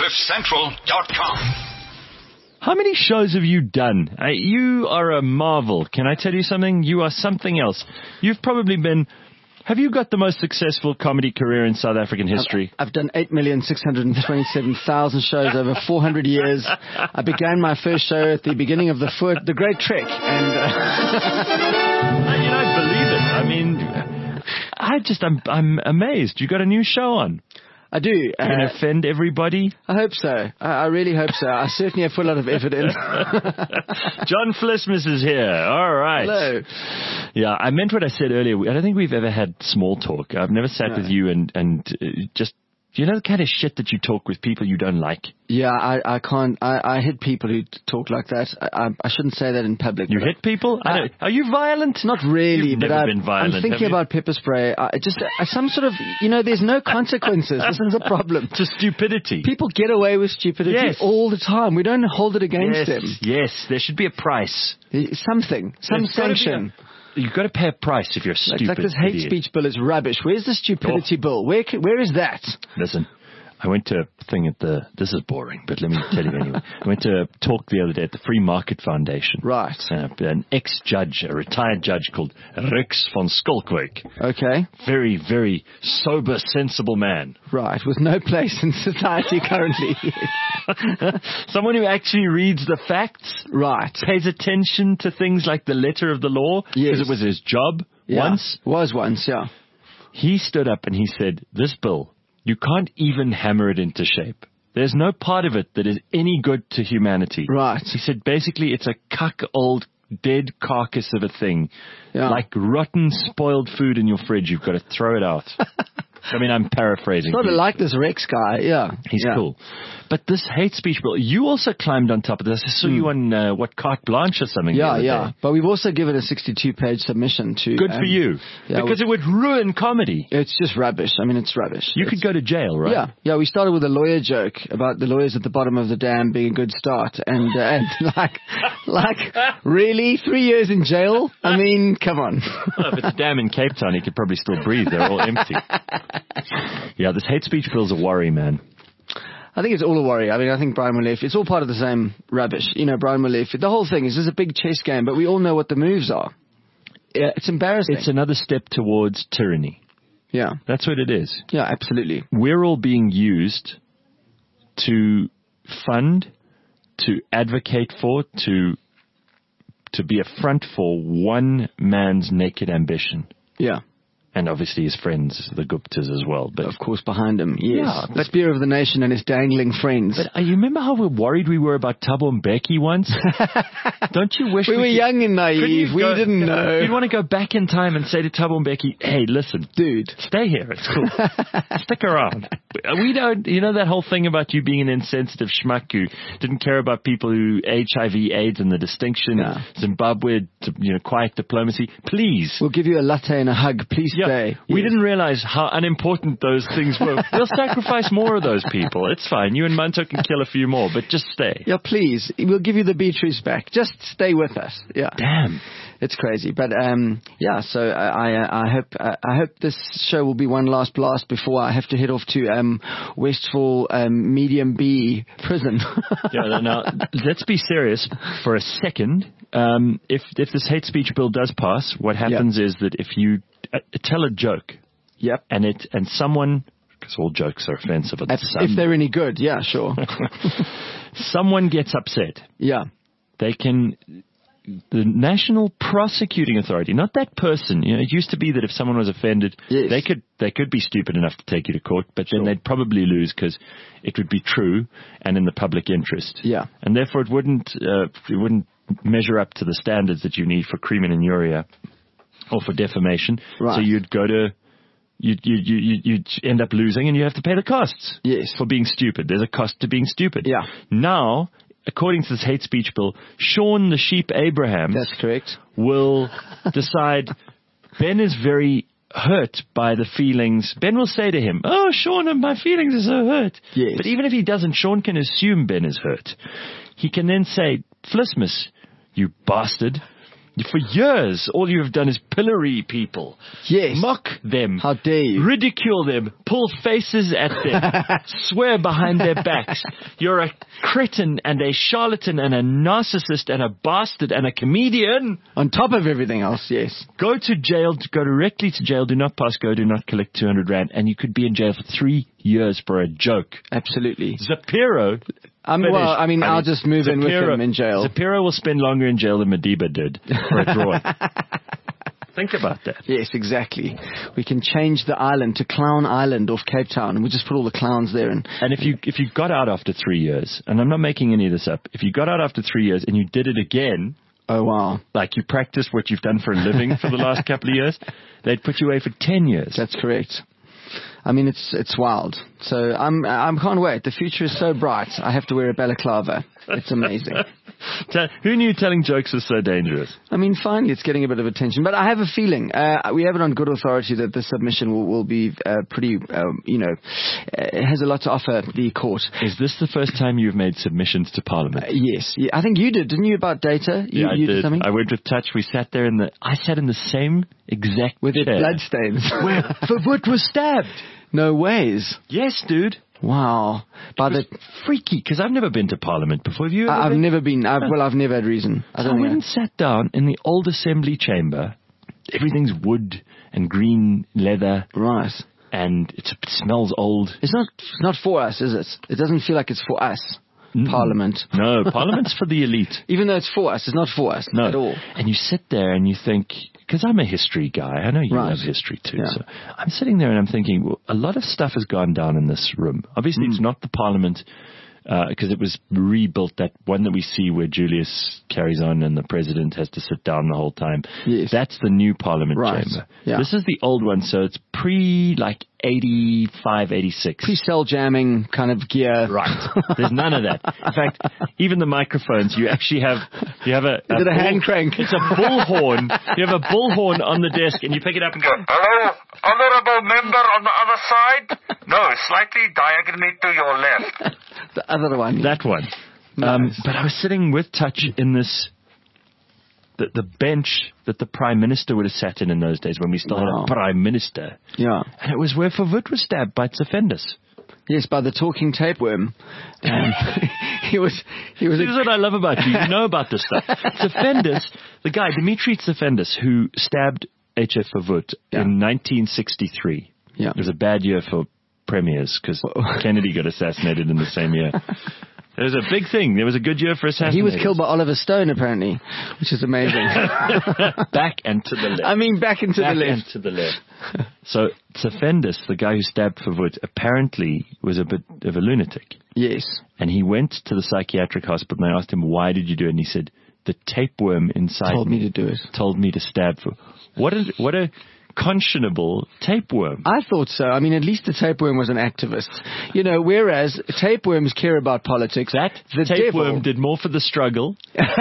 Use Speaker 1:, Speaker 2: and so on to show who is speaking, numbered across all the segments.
Speaker 1: CliffCentral.com.
Speaker 2: How many shows have you done? You are a marvel. Can I tell you something? You are something else. You've probably been... Have you got the most successful comedy career in South African history?
Speaker 3: I've done 8,627,000 shows over 400 years. I began my first show at the beginning of the Great Trek, and
Speaker 2: you don't believe it. I mean, I'm amazed. You got a new show on.
Speaker 3: I do.
Speaker 2: You're going to offend everybody?
Speaker 3: I hope so. I really hope so. I certainly have put a lot of effort in.
Speaker 2: John Vlismus is here. All right.
Speaker 3: Hello.
Speaker 2: Yeah, I meant what I said earlier. I don't think we've ever had small talk. I've never sat with you and just... You know the kind of shit that you talk with people you don't like?
Speaker 3: Yeah, I can't. I hit people who talk like that. I shouldn't say that in public.
Speaker 2: You hit people? Are you violent?
Speaker 3: Not really.
Speaker 2: You've never been violent.
Speaker 3: I'm thinking about pepper spray. Some sort of, there's no consequences. This is a problem.
Speaker 2: To stupidity.
Speaker 3: People get away with stupidity all the time. We don't hold it against them.
Speaker 2: Yes, there should be a price.
Speaker 3: Some sanction.
Speaker 2: You've got to pay a price if you're stupid.
Speaker 3: Like this hate speech bill is rubbish. Where's the stupidity bill? Where is that?
Speaker 2: Listen, I went to a thing at this is boring, but let me tell you anyway. I went to a talk the other day at the Free Market Foundation.
Speaker 3: Right.
Speaker 2: An ex-judge, a retired judge called Rex van Skolkwyk.
Speaker 3: Okay.
Speaker 2: Very, very sober, sensible man.
Speaker 3: Right, with no place in society currently.
Speaker 2: Someone who actually reads the facts.
Speaker 3: Right.
Speaker 2: Pays attention to things like the letter of the law.
Speaker 3: Yes.
Speaker 2: Because it was his job once.
Speaker 3: Was once, yeah.
Speaker 2: He stood up and he said, this bill, you can't even hammer it into shape. There's no part of it that is any good to humanity.
Speaker 3: Right.
Speaker 2: He said, basically, it's a cuck old dead carcass of a thing.
Speaker 3: Yeah.
Speaker 2: Like rotten, spoiled food in your fridge. You've got to throw it out. I mean, I'm paraphrasing.
Speaker 3: Sort of like this Rex guy, yeah.
Speaker 2: He's cool. But this hate speech bill, you also climbed on top of this. I saw you on, Carte Blanche or something.
Speaker 3: Yeah. But we've also given a 62-page submission to...
Speaker 2: Good for you.
Speaker 3: Yeah,
Speaker 2: because it would ruin comedy.
Speaker 3: It's just rubbish. I mean, it's rubbish.
Speaker 2: You could go to jail, right?
Speaker 3: Yeah, we started with a lawyer joke about the lawyers at the bottom of the dam being a good start. And really? 3 years in jail? I mean, come on.
Speaker 2: Well, if it's a dam in Cape Town, he could probably still breathe. They're all empty. Yeah, this hate speech bill's a worry, man.
Speaker 3: I think it's all a worry. I mean, I think Brian Molefe, it's all part of the same rubbish. Brian Molefe, the whole thing is just a big chess game, but we all know what the moves are. Yeah, it's embarrassing.
Speaker 2: It's another step towards tyranny.
Speaker 3: Yeah.
Speaker 2: That's what it is.
Speaker 3: Yeah, absolutely.
Speaker 2: We're all being used to fund, to advocate for, to be a front for one man's naked ambition.
Speaker 3: Yeah.
Speaker 2: And obviously his friends, the Guptas as well. But
Speaker 3: of course, behind him, yes.
Speaker 2: Yeah,
Speaker 3: the spear of the nation and his dangling friends.
Speaker 2: But you remember how worried we were about Thabo Mbeki once? Don't you wish
Speaker 3: we were young and naive. We didn't know.
Speaker 2: You'd want to go back in time and say to Thabo Mbeki, hey, listen.
Speaker 3: Dude.
Speaker 2: Stay here. It's cool. Stick around. We don't, that whole thing about you being an insensitive schmuck who didn't care about people who HIV, AIDS and the distinction, Zimbabwe, quiet diplomacy. Please.
Speaker 3: We'll give you a latte and a hug. Please stay.
Speaker 2: We didn't realize how unimportant those things were. We'll sacrifice more of those people. It's fine. You and Manto can kill a few more, but just stay.
Speaker 3: Yeah, please. We'll give you the Beatrice back. Just stay with us. Yeah.
Speaker 2: Damn.
Speaker 3: It's crazy. But, so I hope this show will be one last blast before I have to head off to Westfall Medium B prison.
Speaker 2: Now, let's be serious for a second. If this hate speech bill does pass, what happens is that if you tell a joke, and someone, because all jokes are offensive,
Speaker 3: if they're any good, yeah, sure.
Speaker 2: Someone gets upset.
Speaker 3: Yeah,
Speaker 2: they can. The National Prosecuting Authority, not that person. It used to be that if someone was offended, they could be stupid enough to take you to court, but then they'd probably lose because it would be true and in the public interest.
Speaker 3: Yeah,
Speaker 2: and therefore it wouldn't measure up to the standards that you need for crimen injuria or for defamation.
Speaker 3: Right.
Speaker 2: So you'd go to. You'd end up losing, and you have to pay the costs.
Speaker 3: Yes,
Speaker 2: for being stupid. There's a cost to being stupid.
Speaker 3: Yeah.
Speaker 2: Now, according to this hate speech bill, Sean the Sheep Abraham,
Speaker 3: that's correct,
Speaker 2: will decide Ben is very hurt by the feelings. Ben will say to him, "Oh, Sean, my feelings are so hurt."
Speaker 3: Yes.
Speaker 2: But even if he doesn't, Sean can assume Ben is hurt. He can then say, "Vlismus, you bastard, For years, all you have done is pillory people.
Speaker 3: Yes.
Speaker 2: Mock them.
Speaker 3: How dare you?
Speaker 2: Ridicule them. Pull faces at them. Swear behind their backs. You're a cretin and a charlatan and a narcissist and a bastard and a comedian.
Speaker 3: On top of everything else, yes.
Speaker 2: Go to jail. Go directly to jail. Do not pass go. Do not collect 200 rand. And you could be in jail for 3 years for a joke.
Speaker 3: Absolutely.
Speaker 2: Zapiro...
Speaker 3: I'll just move in with him in jail.
Speaker 2: Zapiro will spend longer in jail than Madiba did for a draw. Think about that.
Speaker 3: Yes, exactly. We can change the island to Clown Island off Cape Town, and we just put all the clowns there. And
Speaker 2: if you got out after 3 years, and I'm not making any of this up, if you got out after 3 years and you did it again,
Speaker 3: oh wow,
Speaker 2: like you practiced what you've done for a living for the last couple of years, they'd put you away for 10 years.
Speaker 3: That's correct. I mean, it's wild. So I can't wait. The future is so bright. I have to wear a balaclava. It's amazing.
Speaker 2: Who knew telling jokes was so dangerous?
Speaker 3: I mean, finally, it's getting a bit of attention. But I have a feeling, we have it on good authority that the submission will be pretty, it has a lot to offer the court.
Speaker 2: Is this the first time you've made submissions to Parliament?
Speaker 3: Yes. Yeah, I think you did, didn't you, about data?
Speaker 2: Yeah, I did.
Speaker 3: Something?
Speaker 2: I went with Touch. We sat there I sat in the same exact
Speaker 3: with
Speaker 2: chair.
Speaker 3: With bloodstains.
Speaker 2: Where Verwoerd was stabbed.
Speaker 3: No ways.
Speaker 2: Yes, dude.
Speaker 3: Wow.
Speaker 2: But freaky, because I've never been to Parliament before. Have you ever been?
Speaker 3: Never been. I've never had reason.
Speaker 2: I went and sat down in the old assembly chamber. Everything's wood and green leather.
Speaker 3: Right.
Speaker 2: And it smells old.
Speaker 3: It's not for us, is it? It doesn't feel like it's for us. Parliament.
Speaker 2: No, Parliament's for the elite.
Speaker 3: Even though it's for us, it's not for us at all.
Speaker 2: And you sit there and you think, because I'm a history guy, I know you love history too. Yeah. So I'm sitting there and I'm thinking, well, a lot of stuff has gone down in this room. Obviously, it's not the Parliament, because it was rebuilt, that one that we see where Julius carries on and the president has to sit down the whole time.
Speaker 3: Yes.
Speaker 2: That's the new Parliament chamber.
Speaker 3: Yeah.
Speaker 2: This is the old one, so it's 85, 86.
Speaker 3: Pre-cell jamming kind of gear.
Speaker 2: Right. There's none of that. In fact, even the microphones, you actually have a...
Speaker 3: Is it a hand crank?
Speaker 2: It's a bullhorn. You have a bullhorn on the desk and you pick it up and go,
Speaker 1: hello, honorable member on the other side? No, slightly diagonally to your left.
Speaker 3: The other one.
Speaker 2: That one. Nice. But I was sitting with Touch in this... The bench that the Prime Minister would have sat in those days when we still had a Prime Minister.
Speaker 3: Yeah.
Speaker 2: And it was where Verwoerd was stabbed by Tsefendis.
Speaker 3: Yes, by the talking tapeworm. He was. This
Speaker 2: is what I love about you. You know about this stuff. Tsefendis, the guy, Dimitri Tsefendis, who stabbed H.F. Verwoerd in 1963.
Speaker 3: Yeah.
Speaker 2: It was a bad year for premiers because Kennedy got assassinated in the same year. It was a big thing. There was a good year for assassinators.
Speaker 3: He was killed by Oliver Stone, apparently, which is amazing.
Speaker 2: Back and to the left.
Speaker 3: I mean, back and to the left.
Speaker 2: And to the left. So Tsefendis, the guy who stabbed Verwoerd, apparently was a bit of a lunatic.
Speaker 3: Yes.
Speaker 2: And he went to the psychiatric hospital and they asked him, why did you do it? And he said, the tapeworm inside
Speaker 3: told me to do it.
Speaker 2: Told me to stab Verwoerd. What a conscionable tapeworm.
Speaker 3: I thought so. I mean, at least the tapeworm was an activist. Whereas tapeworms care about politics.
Speaker 2: The tapeworm did more for the struggle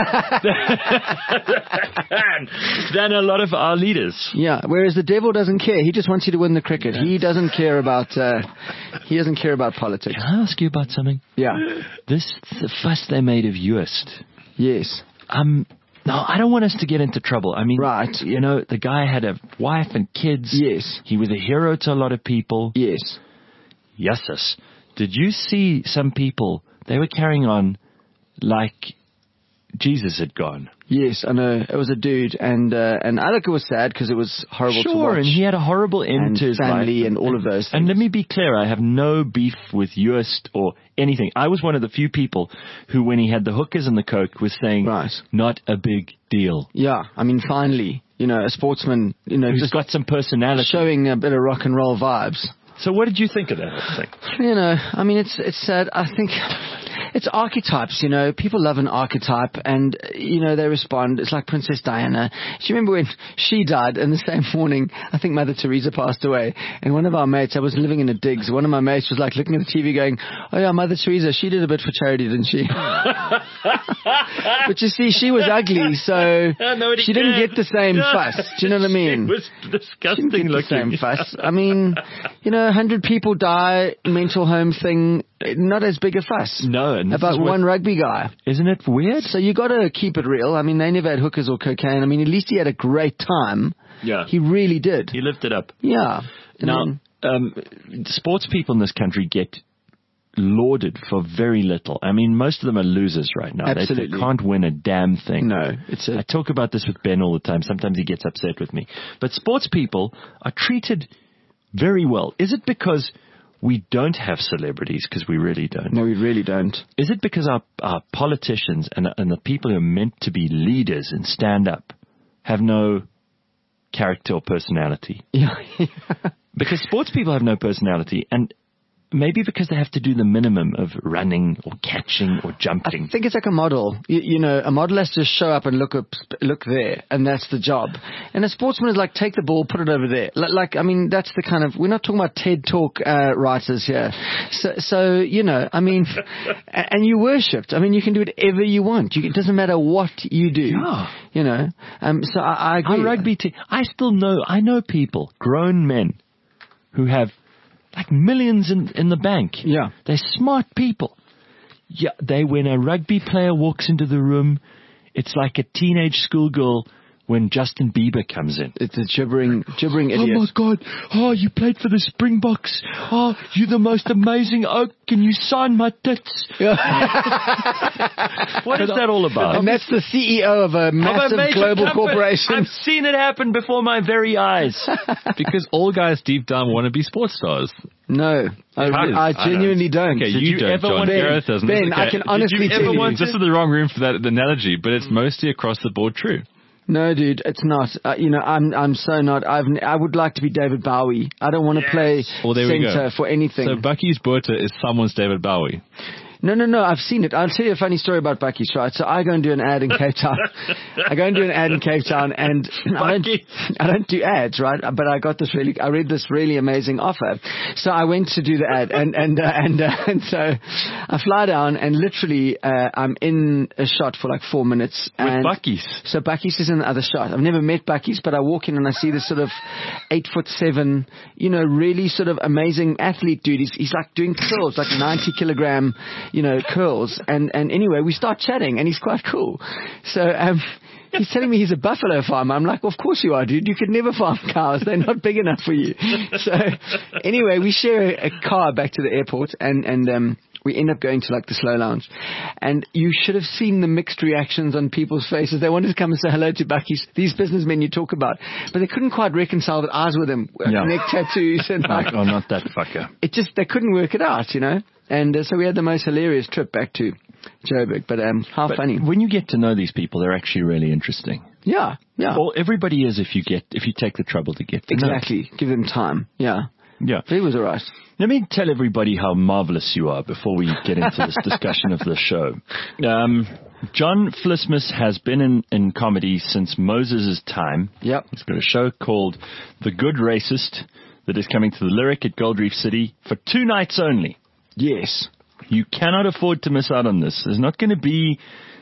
Speaker 2: than a lot of our leaders.
Speaker 3: Yeah, whereas the devil doesn't care. He just wants you to win the cricket. He doesn't care about politics.
Speaker 2: Can I ask you about something?
Speaker 3: Yeah.
Speaker 2: The fuss they made of Joost.
Speaker 3: Yes.
Speaker 2: No, I don't want us to get into trouble. I mean,
Speaker 3: right.
Speaker 2: The guy had a wife and kids.
Speaker 3: Yes.
Speaker 2: He was a hero to a lot of people.
Speaker 3: Yes.
Speaker 2: Yeses. Did you see some people, they were carrying on like Jesus had gone?
Speaker 3: Yes, I know. It was a dude, and Alaka was sad because it was horrible to watch.
Speaker 2: Sure, and he had a horrible end to his
Speaker 3: family
Speaker 2: life.
Speaker 3: And all of those things. And
Speaker 2: let me be clear, I have no beef with Joost or anything. I was one of the few people who, when he had the hookers and the coke, was saying, not a big deal.
Speaker 3: Yeah, I mean, finally, a sportsman,
Speaker 2: who's
Speaker 3: just
Speaker 2: got some personality.
Speaker 3: Showing a bit of rock and roll vibes.
Speaker 2: So what did you think of that thing?
Speaker 3: I mean, it's sad. I think it's archetypes, People love an archetype and, they respond. It's like Princess Diana. Do you remember when she died and the same morning, I think Mother Teresa passed away, and one of our mates, I was living in a digs, one of my mates was like looking at the TV going, oh yeah, Mother Teresa, she did a bit for charity, didn't she? But you see, she was ugly, so she didn't get the same fuss. Do you know what I mean?
Speaker 2: It was disgusting
Speaker 3: looking.
Speaker 2: The
Speaker 3: same fuss. I mean, 100 people die, mental home thing. not as big a fuss.
Speaker 2: No, and
Speaker 3: about one rugby guy.
Speaker 2: Isn't it weird?
Speaker 3: So you got to keep it real. I mean, they never had hookers or cocaine. I mean, at least he had a great time.
Speaker 2: Yeah.
Speaker 3: He really did.
Speaker 2: He lived it up.
Speaker 3: Yeah.
Speaker 2: Now, sports people in this country get lauded for very little. I mean, most of them are losers right now.
Speaker 3: Absolutely.
Speaker 2: They can't win a damn thing.
Speaker 3: No.
Speaker 2: I talk about this with Ben all the time. Sometimes he gets upset with me. But sports people are treated very well. Is it because we don't have celebrities? Because we really don't.
Speaker 3: No, we really don't.
Speaker 2: Is it because our politicians and the people who are meant to be leaders and stand up have no character or personality?
Speaker 3: Yeah.
Speaker 2: Because sports people have no personality, and maybe because they have to do the minimum of running or catching or jumping.
Speaker 3: I think it's like a model. You know, a model has to show up and look there, and that's the job. And a sportsman is like, take the ball, put it over there. Like, I mean, that's the kind of, we're not talking about TED Talk writers here. So you know, I mean, and you worshipped. I mean, you can do whatever you want. It doesn't matter what you do.
Speaker 2: Yeah.
Speaker 3: You know, so I agree.
Speaker 2: Our rugby team, I know people, grown men, who have like millions in the bank.
Speaker 3: Yeah.
Speaker 2: They're smart people. Yeah, when a rugby player walks into the room, it's like a teenage schoolgirl when Justin Bieber comes in.
Speaker 3: It's a gibbering idiot.
Speaker 2: Oh my God. Oh, you played for the Springboks. Oh, you're the most amazing oak. Can you sign my tits? What is that all about?
Speaker 3: And that's the CEO of a massive global corporation.
Speaker 2: I've seen it happen before my very eyes.
Speaker 4: Because all guys deep down want to be sports stars.
Speaker 3: No, I genuinely don't.
Speaker 4: Okay,
Speaker 2: Did
Speaker 4: you
Speaker 2: you
Speaker 4: don't,
Speaker 2: ever
Speaker 4: John.
Speaker 2: want
Speaker 4: Gareth doesn't.
Speaker 3: Ben,
Speaker 4: Okay.
Speaker 3: I can honestly tell you.
Speaker 4: This is the wrong room for that analogy, but it's mostly across the board true.
Speaker 3: No, dude, it's not. You know, I'm so not. I would like to be David Bowie. I don't want to play
Speaker 4: Well, there we
Speaker 3: center
Speaker 4: go.
Speaker 3: for anything.
Speaker 4: So Bucky's Botha is someone's David Bowie.
Speaker 3: No, I've seen it. I'll tell you a funny story about Bucky's, right? So I go and do an ad in Cape Town. and I don't do ads, right? But I read this really amazing offer. So I went to do the ad and so I fly down and literally, I'm in a shot for like 4 minutes.
Speaker 2: With Bucky's.
Speaker 3: So Bucky's is in the other shot. I've never met Bucky's, but I walk in and I see this sort of 8'7", you know, really sort of amazing athlete dude. He's like doing curls, like 90 kilogram, you know, curls. And anyway, we start chatting and he's quite cool. So, he's telling me he's a buffalo farmer. I'm like, well, of course you are, dude. You could never farm cows. They're not big enough for you. So anyway, we share a car back to the airport and we end up going to like the slow lounge. And you should have seen the mixed reactions on people's faces. They wanted to come and say hello to Bucky's, these businessmen you talk about, but they couldn't quite reconcile that I was with him. Neck tattoos and like,
Speaker 2: Oh, not that fucker.
Speaker 3: they couldn't work it out, you know? And so we had the most hilarious trip back to Joburg, but how funny.
Speaker 2: When you get to know these people, they're actually really interesting.
Speaker 3: Yeah.
Speaker 2: Well, everybody is if you take the trouble to get to know.
Speaker 3: Exactly. Give them time. Yeah.
Speaker 2: Yeah.
Speaker 3: But he was all right.
Speaker 2: Let me tell everybody how marvelous you are before we get into this discussion of the show. John Flismus has been in comedy since Moses' time.
Speaker 3: Yep.
Speaker 2: He's got a show called The Good Racist that is coming to the Lyric at Gold Reef City for 2 nights only.
Speaker 3: Yes.
Speaker 2: You cannot afford to miss out on this. There's not going to be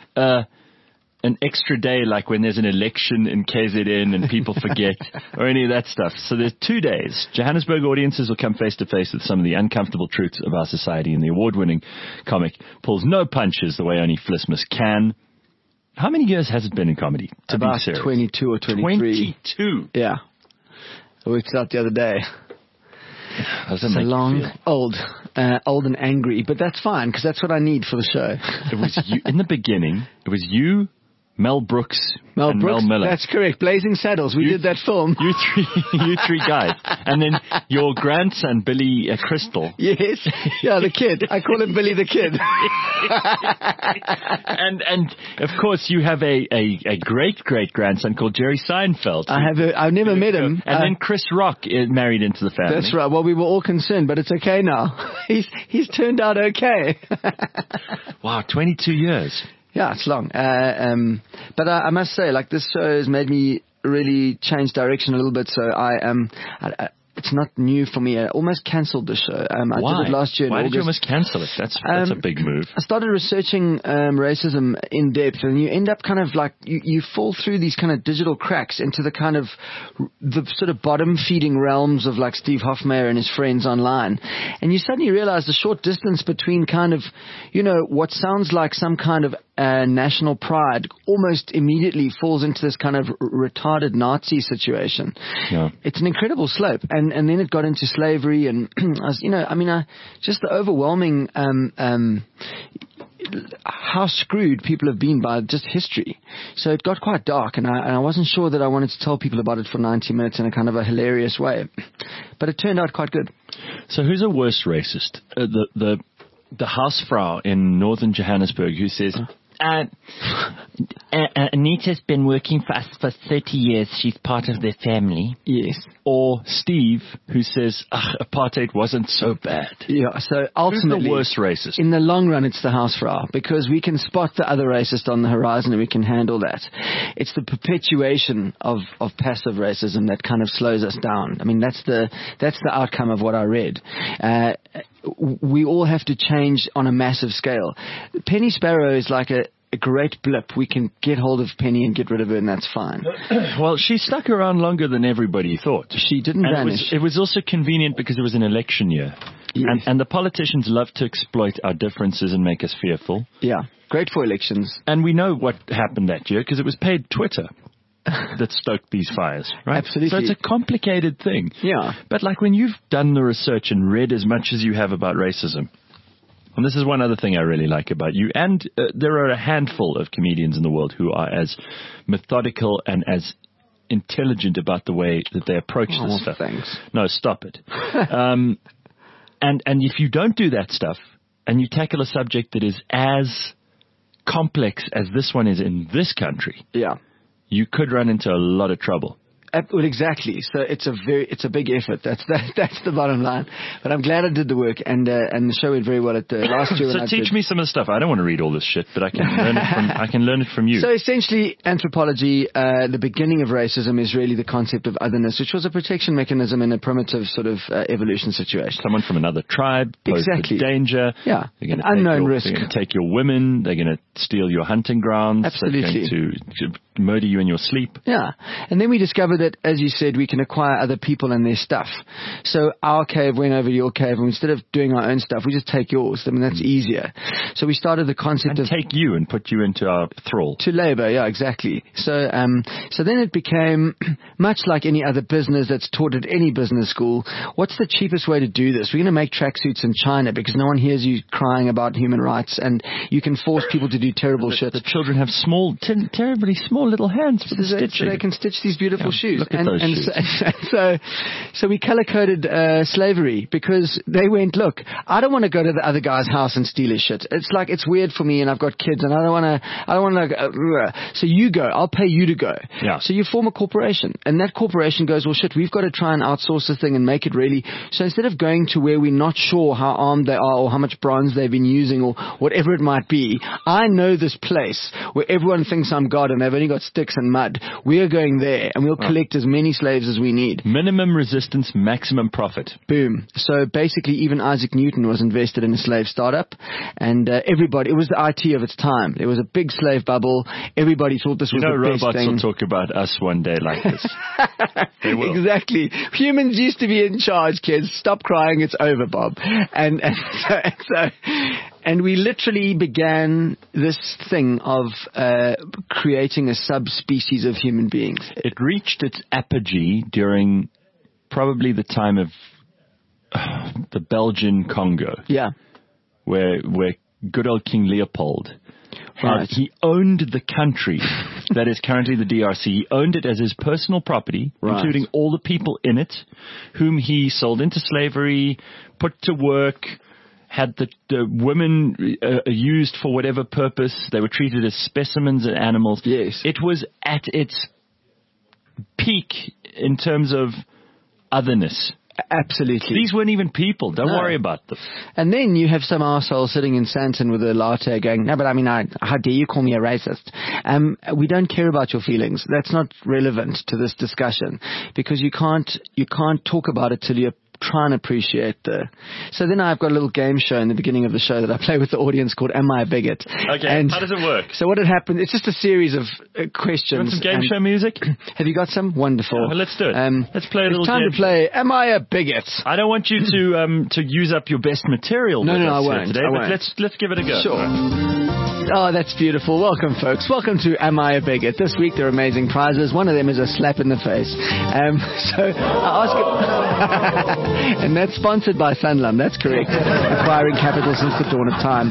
Speaker 2: an extra day like when there's an election in KZN and people forget or any of that stuff. So there's 2 days. Johannesburg audiences will come face to face with some of the uncomfortable truths of our society, and the award-winning comic pulls no punches the way only Flismus can. How many years has it been in comedy? To
Speaker 3: About
Speaker 2: be serious?
Speaker 3: 22 or 23.
Speaker 2: 22.
Speaker 3: Yeah. I worked it out the other day.
Speaker 2: Doesn't
Speaker 3: So
Speaker 2: make you
Speaker 3: long,
Speaker 2: feel.
Speaker 3: old and angry, but that's fine because that's what I need for the show.
Speaker 2: It was you, in the beginning, it was you, Mel Brooks, and
Speaker 3: Brooks,
Speaker 2: Mel Miller.
Speaker 3: That's correct. Blazing Saddles. We did that film.
Speaker 2: You three guys. And then your grandson, Billy Crystal.
Speaker 3: Yes. Yeah, the kid. I call him Billy the Kid.
Speaker 2: and of course you have a great grandson called Jerry Seinfeld.
Speaker 3: I've never met him.
Speaker 2: And then Chris Rock is married into the family.
Speaker 3: That's right. Well, we were all concerned, but it's okay now. He's turned out okay.
Speaker 2: Wow, 22 years.
Speaker 3: Yeah, it's long. But I must say, like, this show has made me really change direction a little bit. So it's not new for me. I almost cancelled the show.
Speaker 2: Why?
Speaker 3: I did it last year in
Speaker 2: Why
Speaker 3: August.
Speaker 2: did you almost cancel it? That's a big move.
Speaker 3: I started researching racism in depth, and you end up kind of like you fall through these kind of digital cracks into the kind of the sort of bottom feeding realms of like Steve Hofmeyr and his friends online, and you suddenly realize the short distance between kind of, you know, what sounds like some kind of national pride almost immediately falls into this kind of retarded Nazi situation.
Speaker 2: Yeah.
Speaker 3: It's an incredible slope, and then it got into slavery, and just the overwhelming how screwed people have been by just history. So it got quite dark, and I wasn't sure that I wanted to tell people about it for 90 minutes in a kind of a hilarious way, but it turned out quite good.
Speaker 2: So who's a worse racist? The Hausfrau in northern Johannesburg who says, Anita's been working for us for 30 years. She's part of their family.
Speaker 3: Yes.
Speaker 2: Or Steve, who says, apartheid wasn't so bad.
Speaker 3: Yeah, so ultimately,
Speaker 2: who's the worst racist?
Speaker 3: In the long run, it's the Hausfrau, because we can spot the other racist on the horizon and we can handle that. It's the perpetuation of passive racism that kind of slows us down. I mean, that's the outcome of what I read. We all have to change on a massive scale. Penny Sparrow is like a great blip. We can get hold of Penny and get rid of her, and that's fine.
Speaker 2: Well, she stuck around longer than everybody thought.
Speaker 3: She didn't vanish.
Speaker 2: It was also convenient because it was an election year. Yes. And the politicians love to exploit our differences and make us fearful.
Speaker 3: Yeah, great for elections.
Speaker 2: And we know what happened that year because it was paid Twitter that stoked these fires, right?
Speaker 3: Absolutely.
Speaker 2: So it's a complicated thing.
Speaker 3: Yeah.
Speaker 2: But like when you've done the research and read as much as you have about racism, and this is one other thing I really like about you, and there are a handful of comedians in the world who are as methodical and as intelligent about the way that they approach this stuff.
Speaker 3: Thanks.
Speaker 2: No, stop it. And if you don't do that stuff, and you tackle a subject that is as complex as this one is in this country,
Speaker 3: yeah,
Speaker 2: you could run into a lot of trouble.
Speaker 3: Well, exactly. So it's a big effort. That's the bottom line. But I'm glad I did the work, and the show went very well at the last year.
Speaker 2: So teach me some of the stuff. I don't want to read all this shit, but I can learn it from you.
Speaker 3: So essentially, anthropology, the beginning of racism is really the concept of otherness, which was a protection mechanism in a primitive sort of evolution situation.
Speaker 2: Someone from another tribe, posed
Speaker 3: exactly.
Speaker 2: with danger.
Speaker 3: Yeah,
Speaker 2: they're
Speaker 3: an unknown risk.
Speaker 2: They're going to take your women. They're going to steal your hunting grounds.
Speaker 3: Absolutely.
Speaker 2: They're going to murder you in your sleep.
Speaker 3: Yeah, and then we discovered that, as you said, we can acquire other people and their stuff. So our cave went over your cave, and instead of doing our own stuff, we just take yours. I mean, that's easier. So we started the concept of
Speaker 2: take you and put you into our thrall.
Speaker 3: To labor, yeah, exactly. So then it became much like any other business that's taught at any business school. What's the cheapest way to do this? We're going to make tracksuits in China because no one hears you crying about human rights, and you can force people to do terrible shit.
Speaker 2: The children have terribly small little hands for the stitching.
Speaker 3: So they can stitch these beautiful shoes.
Speaker 2: Look at those shoes.
Speaker 3: So we color-coded slavery because they went, look, I don't want to go to the other guy's house and steal his shit. It's like, it's weird for me, and I've got kids, and I don't want to, so you go, I'll pay you to go.
Speaker 2: Yeah.
Speaker 3: So you form a corporation, and that corporation goes, well, shit, we've got to try and outsource the thing and make it really, so instead of going to where we're not sure how armed they are or how much bronze they've been using or whatever it might be, I know this place where everyone thinks I'm God and they've only got sticks and mud. We're going there, and we'll collect as many slaves as we need.
Speaker 2: Minimum resistance, maximum profit.
Speaker 3: Boom. So basically, even Isaac Newton was invested in a slave startup, and everybody, it was the IT of its time. There was a big slave bubble. Everybody thought this was the best
Speaker 2: robots
Speaker 3: thing.
Speaker 2: will talk about us one day like this. They will.
Speaker 3: Exactly. Humans used to be in charge, kids. Stop crying. It's over, Bob. And we literally began this thing of creating a subspecies of human beings.
Speaker 2: It reached its apogee during probably the time of the Belgian Congo.
Speaker 3: Yeah.
Speaker 2: Where good old King Leopold, he owned the country that is currently the DRC. He owned it as his personal property, including all the people in it, whom he sold into slavery, put to work, had the women used for whatever purpose. They were treated as specimens and animals.
Speaker 3: Yes.
Speaker 2: It was at its peak in terms of otherness.
Speaker 3: Absolutely.
Speaker 2: These weren't even people. Don't
Speaker 3: No.
Speaker 2: worry about them.
Speaker 3: And then you have some arsehole sitting in Santon with a latte going, no, but I mean, how dare you call me a racist? We don't care about your feelings. That's not relevant to this discussion because you can't talk about it till you try and appreciate so then I've got a little game show in the beginning of the show that I play with the audience called Am I a Bigot?
Speaker 2: Okay,
Speaker 3: and
Speaker 2: how does it work?
Speaker 3: So what had happened, it's just a series of questions.
Speaker 2: You want some game show music?
Speaker 3: Have you got some? Wonderful.
Speaker 2: Yeah, well, let's do it. Let's play a little
Speaker 3: It's time
Speaker 2: game
Speaker 3: to play Am I a Bigot?
Speaker 2: I don't want you to use up your best material.
Speaker 3: No,
Speaker 2: with us
Speaker 3: I
Speaker 2: here
Speaker 3: won't.
Speaker 2: today,
Speaker 3: I
Speaker 2: but
Speaker 3: won't.
Speaker 2: let's give it a go.
Speaker 3: Sure. Oh, that's beautiful. Welcome, folks. Welcome to Am I a Bigot? This week there are amazing prizes. One of them is a slap in the face. So I ask and that's sponsored by Sanlam. That's correct. Acquiring capital since the dawn of time.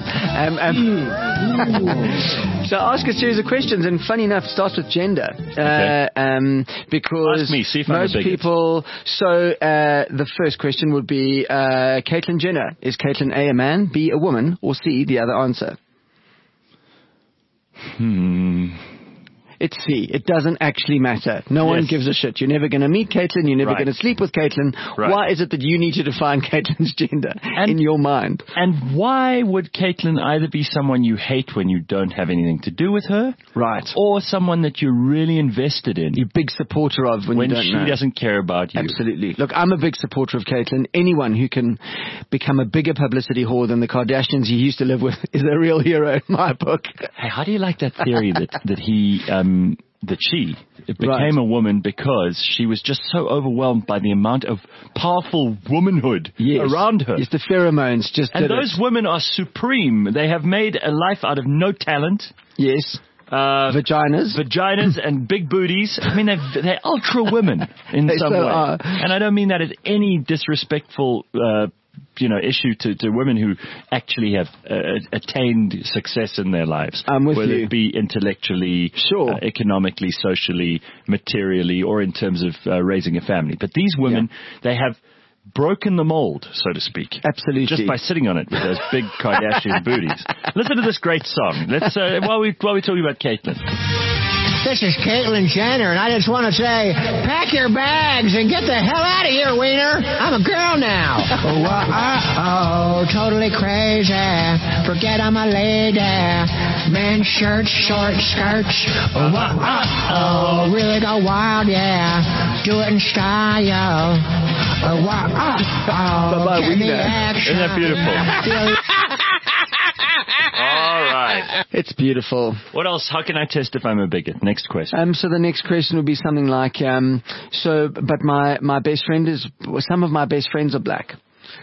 Speaker 3: So I ask a series of questions, and funny enough, it starts with gender. Because
Speaker 2: ask me, see if I'm
Speaker 3: most
Speaker 2: a bigot.
Speaker 3: people... So the first question would be, Caitlyn Jenner. Is Caitlyn A man, B a woman, or C the other answer? It's C. It doesn't actually matter. No one gives a shit. You're never going to meet Caitlyn. You're never going to sleep with Caitlyn.
Speaker 2: Right.
Speaker 3: Why is it that you need to define Caitlyn's gender in your mind?
Speaker 2: And why would Caitlyn either be someone you hate when you don't have anything to do with her,
Speaker 3: Right.
Speaker 2: or someone that you're really invested in
Speaker 3: You're a big supporter of when you don't
Speaker 2: she
Speaker 3: know.
Speaker 2: doesn't care about you?
Speaker 3: Absolutely. Look, I'm a big supporter of Caitlyn. Anyone who can become a bigger publicity whore than the Kardashians he used to live with is a real hero in my book.
Speaker 2: Hey, how do you like that theory that she became a woman because she was just so overwhelmed by the amount of powerful womanhood around her?
Speaker 3: Yes, the pheromones just
Speaker 2: And
Speaker 3: did
Speaker 2: those women are supreme. They have made a life out of no talent.
Speaker 3: Yes. Vaginas.
Speaker 2: Vaginas and big booties. I mean, they're ultra women in
Speaker 3: They
Speaker 2: some
Speaker 3: so
Speaker 2: way.
Speaker 3: are.
Speaker 2: And I don't mean that as any disrespectful issue to women who actually have attained success in their lives.
Speaker 3: I'm with
Speaker 2: whether
Speaker 3: you.
Speaker 2: it be intellectually, economically, socially, materially, or in terms of raising a family. But these women, they have broken the mold, so to speak.
Speaker 3: Absolutely.
Speaker 2: Just by sitting on it with those big Kardashian booties. Listen to this great song. Let's while we're talking about Caitlyn.
Speaker 5: This is Caitlyn Jenner, and I just want to say, pack your bags and get the hell out of here, wiener. I'm a girl now. Totally crazy. Forget I'm a lady. Men's shirts, short skirts. Really go wild, yeah. Do it in style. Get me action.
Speaker 2: Isn't that beautiful? All right.
Speaker 3: It's beautiful.
Speaker 2: What else? How can I test if I'm a bigot? Next question.
Speaker 3: So the next question would be something like, but my best friend some of my best friends are black.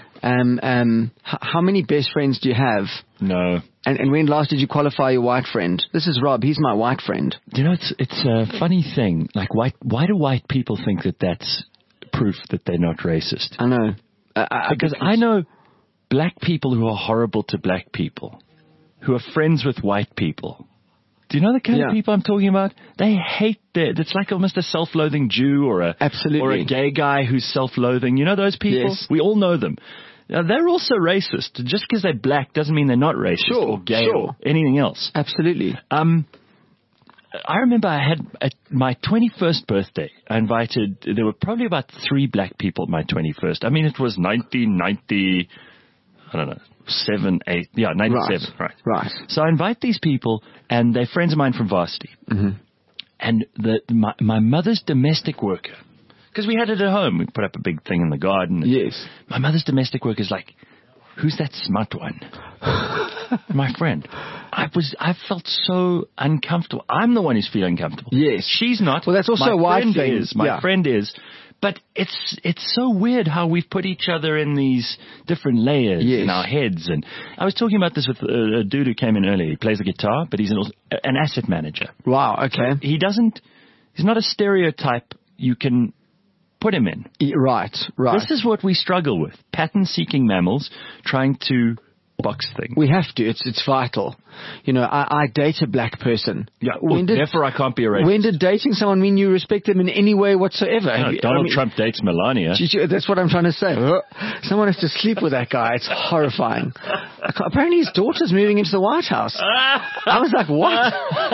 Speaker 3: How many best friends do you have?
Speaker 2: No.
Speaker 3: And when last did you qualify your white friend? This is Rob. He's my white friend.
Speaker 2: You know, it's a funny thing. Like, why do white people think that that's proof that they're not racist?
Speaker 3: I know.
Speaker 2: Because I know black people who are horrible to black people, who are friends with white people. Do you know the kind of people I'm talking about? They hate it's like almost a self-loathing Jew or a gay guy who's self-loathing. You know those people?
Speaker 3: Yes.
Speaker 2: We all know them. Now, they're also racist. Just because they're black doesn't mean they're not racist or gay or anything else.
Speaker 3: Absolutely.
Speaker 2: I remember I had at my 21st birthday, there were probably about 3 black people at my 21st. I mean, it was 1990, I don't know, 7, 8, 97, right. So I invite these people, and they're friends of mine from Varsity. Mm-hmm. And my mother's domestic worker, because we had it at home, we put up a big thing in the garden.
Speaker 3: Yes.
Speaker 2: My mother's domestic worker is like, who's that smart one? My friend. I felt so uncomfortable. I'm the one who's feeling uncomfortable.
Speaker 3: Yes.
Speaker 2: She's not.
Speaker 3: Well, that's also a white thing.
Speaker 2: My friend is. But it's so weird how we've put each other in these different layers in our heads. And I was talking about this with a dude who came in earlier. He plays the guitar, but he's an asset manager.
Speaker 3: Wow, okay.
Speaker 2: So he's not a stereotype you can put him in.
Speaker 3: Right.
Speaker 2: This is what we struggle with. Pattern-seeking mammals trying to box thing.
Speaker 3: We have to. It's vital. You know, I date a black person.
Speaker 2: Yeah, therefore I can't be a racist.
Speaker 3: When did dating someone mean you respect them in any way whatsoever?
Speaker 2: No, Donald Trump dates Melania.
Speaker 3: That's what I'm trying to say. Someone has to sleep with that guy. It's horrifying. Apparently his daughter's moving into the White House. I was like, what?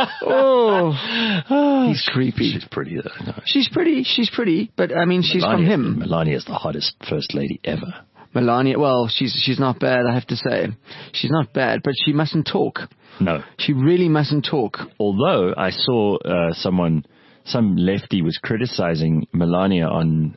Speaker 3: Oh, he's creepy.
Speaker 2: She's pretty though. No.
Speaker 3: She's pretty, but I mean, she's from him.
Speaker 2: Melania's the hottest first lady ever.
Speaker 3: Melania, well, she's not bad, I have to say. She's not bad, but she mustn't talk.
Speaker 2: No.
Speaker 3: She really mustn't talk. Although
Speaker 2: I saw some lefty was criticizing Melania on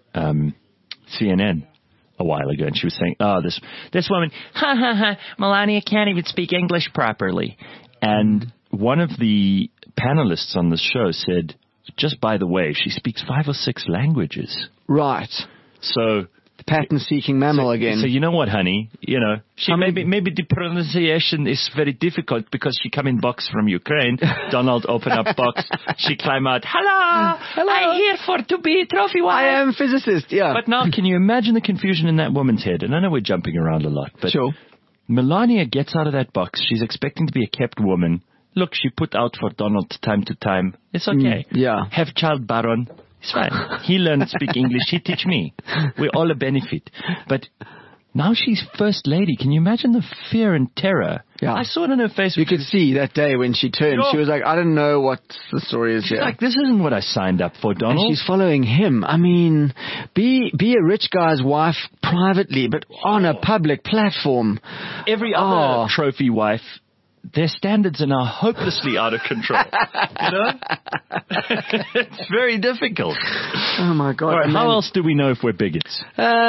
Speaker 2: CNN a while ago, and she was saying, this woman, Melania can't even speak English properly. And one of the panelists on the show said, just by the way, she speaks 5 or 6 languages.
Speaker 3: Right.
Speaker 2: So...
Speaker 3: pattern-seeking mammal again.
Speaker 2: So you know what, honey? You know, maybe the pronunciation is very difficult because she come in box from Ukraine. Donald open up box. She climb out. Hello. I'm here to be trophy wife.
Speaker 3: I am physicist. Yeah.
Speaker 2: But now, can you imagine the confusion in that woman's head? And I know we're jumping around a lot, but
Speaker 3: sure.
Speaker 2: Melania gets out of that box. She's expecting to be a kept woman. Look, she put out for Donald time to time. It's okay.
Speaker 3: Yeah.
Speaker 2: Have child baron. It's fine. He learned to speak English. He teach me. We're all a benefit. But now she's first lady. Can you imagine the fear and terror?
Speaker 3: Yeah.
Speaker 2: I saw it on her face.
Speaker 3: You could see that day when she turned. She was like, I don't know what the story is here.
Speaker 2: She's like, this isn't what I signed up for, Donald.
Speaker 3: And she's following him. I mean, be a rich guy's wife privately, but on a public platform.
Speaker 2: Every other trophy wife, their standards are now hopelessly out of control. You know? It's very difficult.
Speaker 3: Oh, my God.
Speaker 2: All right, how else do we know if we're bigots?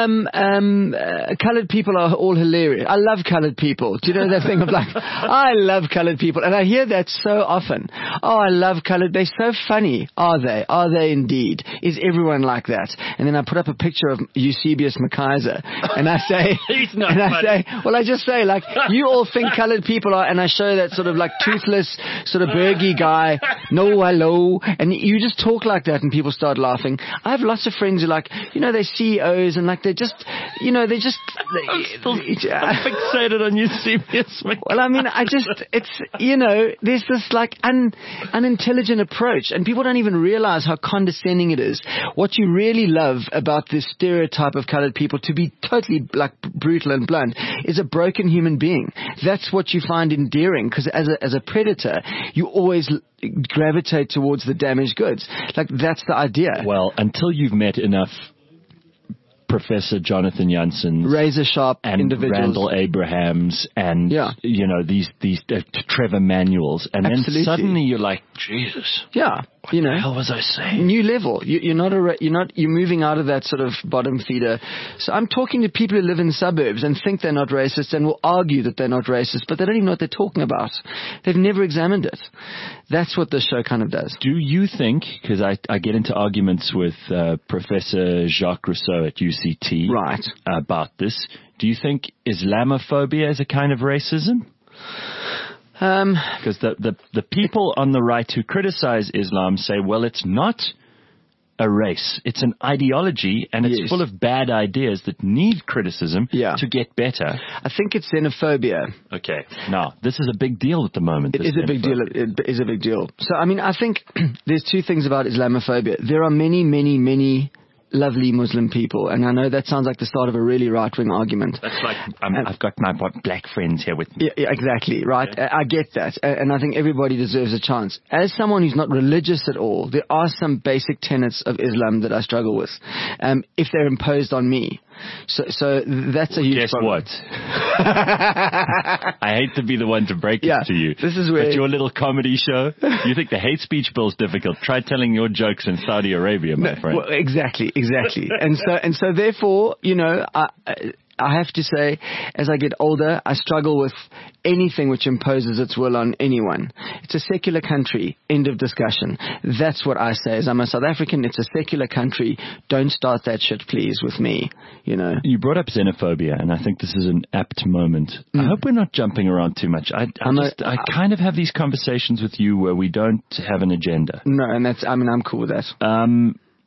Speaker 3: Colored people are all hilarious. I love colored people. Do you know that thing of like, I love colored people. And I hear that so often. Oh, I love colored. They're so funny. Are they? Are they indeed? Is everyone like that? And then I put up a picture of Eusebius McKaiser. And I say,
Speaker 2: he's not funny.
Speaker 3: I just say, like, you all think colored people are, and I show that sort of like toothless, sort of burgy guy, no hello, and you just talk like that and people start laughing. I have lots of friends who like, you know, they're CEOs and like I'm
Speaker 2: fixated on Eusebius.
Speaker 3: Well, I mean, it's, you know, there's this like unintelligent approach and people don't even realize how condescending it is. What you really love about this stereotype of colored people, to be totally like brutal and blunt, is a broken human being. That's what you find endearing. Because as a predator, you always gravitate towards the damaged goods. Like, that's the idea.
Speaker 2: Well, until you've met enough Professor Jonathan Janssen,
Speaker 3: razor sharp
Speaker 2: and
Speaker 3: individuals,
Speaker 2: Randall Abrahams, and you know these Trevor Manuels, and
Speaker 3: Absolutely.
Speaker 2: Then suddenly you're like, Jesus,
Speaker 3: yeah,
Speaker 2: what the hell was I saying?
Speaker 3: New level. You're moving out of that sort of bottom feeder. So I'm talking to people who live in suburbs and think they're not racist and will argue that they're not racist, but they don't even know what they're talking about. They've never examined it. That's what this show kind of does.
Speaker 2: Do you think? Because I get into arguments with Professor Jacques Rousseau at UCT,
Speaker 3: right,
Speaker 2: about this. Do you think Islamophobia is a kind of racism? Because the people on the right who criticize Islam say, well, it's not a race. It's an ideology, and it's full of bad ideas that need criticism to get better.
Speaker 3: I think it's xenophobia.
Speaker 2: Okay. Now, this is a big deal at the moment.
Speaker 3: It is a big deal. It is a big deal. So, I mean, I think there's two things about Islamophobia. There are many, many, many lovely Muslim people, and I know that sounds like the start of a really right-wing argument.
Speaker 2: That's like, I've got my black friends here with me.
Speaker 3: Yeah, exactly, right? Okay. I get that, and I think everybody deserves a chance. As someone who's not religious at all, there are some basic tenets of Islam that I struggle with, if they're imposed on me. So that's a huge problem.
Speaker 2: Guess what? I hate to be the one to break it to you.
Speaker 3: This is where...
Speaker 2: But your little comedy show, you think the hate speech bill is difficult. Try telling your jokes in Saudi Arabia, my friend.
Speaker 3: Well, exactly. and so therefore, you know, I have to say, as I get older, I struggle with anything which imposes its will on anyone. It's a secular country. End of discussion. That's what I say. As I'm a South African, it's a secular country. Don't start that shit, please, with me. You know. You
Speaker 2: brought up xenophobia, and I think this is an apt moment. I hope we're not jumping around too much. I kind of have these conversations with you where we don't have an agenda.
Speaker 3: No, and I'm cool with that.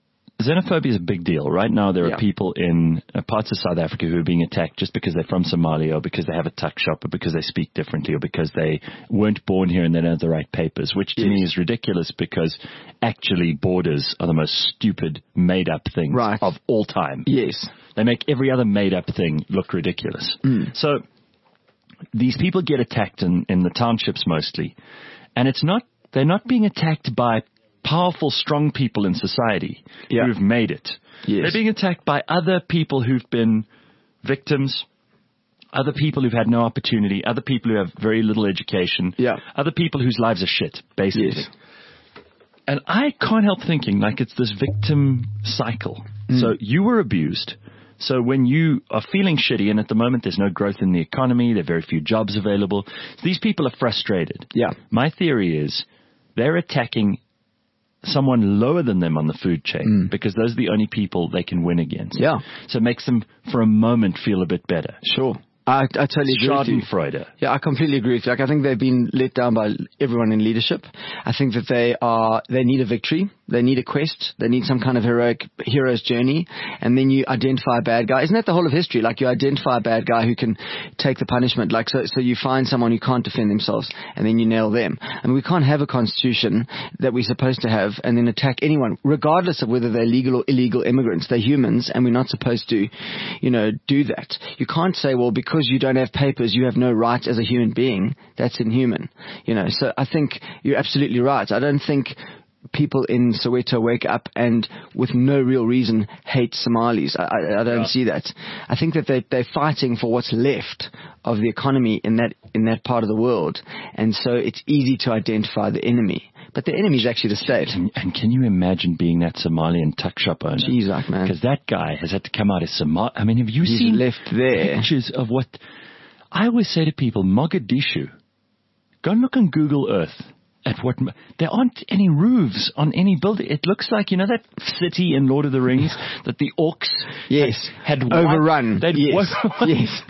Speaker 2: xenophobia is a big deal. Right now, there are people in parts of South Africa who are being attacked just because they're from Somalia, or because they have a tuck shop, or because they speak differently, or because they weren't born here and they don't have the right papers, which to me is ridiculous, because actually borders are the most stupid, made-up things of all time.
Speaker 3: Yes.
Speaker 2: They make every other made-up thing look ridiculous. So these people get attacked in the townships mostly, and they're not being attacked by powerful, strong people in society who've made it.
Speaker 3: Yes.
Speaker 2: They're being attacked by other people who've been victims, other people who've had no opportunity, other people who have very little education, other people whose lives are shit, basically.
Speaker 3: Yes.
Speaker 2: And I can't help thinking, like, it's this victim cycle. So you were abused. So when you are feeling shitty, and at the moment there's no growth in the economy, there are very few jobs available, so these people are frustrated.
Speaker 3: Yeah.
Speaker 2: My theory is they're attacking someone lower than them on the food chain, because those are the only people they can win against.
Speaker 3: Yeah.
Speaker 2: So it makes them, for a moment, feel a bit better.
Speaker 3: Sure. I totally agree with you.
Speaker 2: Schadenfreude.
Speaker 3: Yeah, I completely agree with you. Like, I think they've been let down by everyone in leadership. I think that they need a victory. They need a quest. They need some kind of hero's journey. And then you identify a bad guy. Isn't that the whole of history? Like, you identify a bad guy who can take the punishment. Like, so you find someone who can't defend themselves, and then you nail them. I mean, we can't have a constitution that we're supposed to have and then attack anyone, regardless of whether they're legal or illegal immigrants. They're humans, and we're not supposed to, do that. You can't say, well, because you don't have papers, you have no rights as a human being. That's inhuman. So I think you're absolutely right. I don't think people in Soweto wake up and with no real reason hate Somalis. I don't see that. I think that they're fighting for what's left of the economy in that part of the world. And so it's easy to identify the enemy. But the enemy is actually the state.
Speaker 2: And can you imagine being that Somalian tuck shop owner?
Speaker 3: Jeez, man.
Speaker 2: Because that guy has had to come out of Somalia. I mean, have you seen
Speaker 3: left there
Speaker 2: pictures of what... I always say to people, Mogadishu, go and look on Google Earth at what... There aren't any roofs on any building. It looks like, that city in Lord of the Rings that the orcs had
Speaker 3: overrun.
Speaker 2: Yes.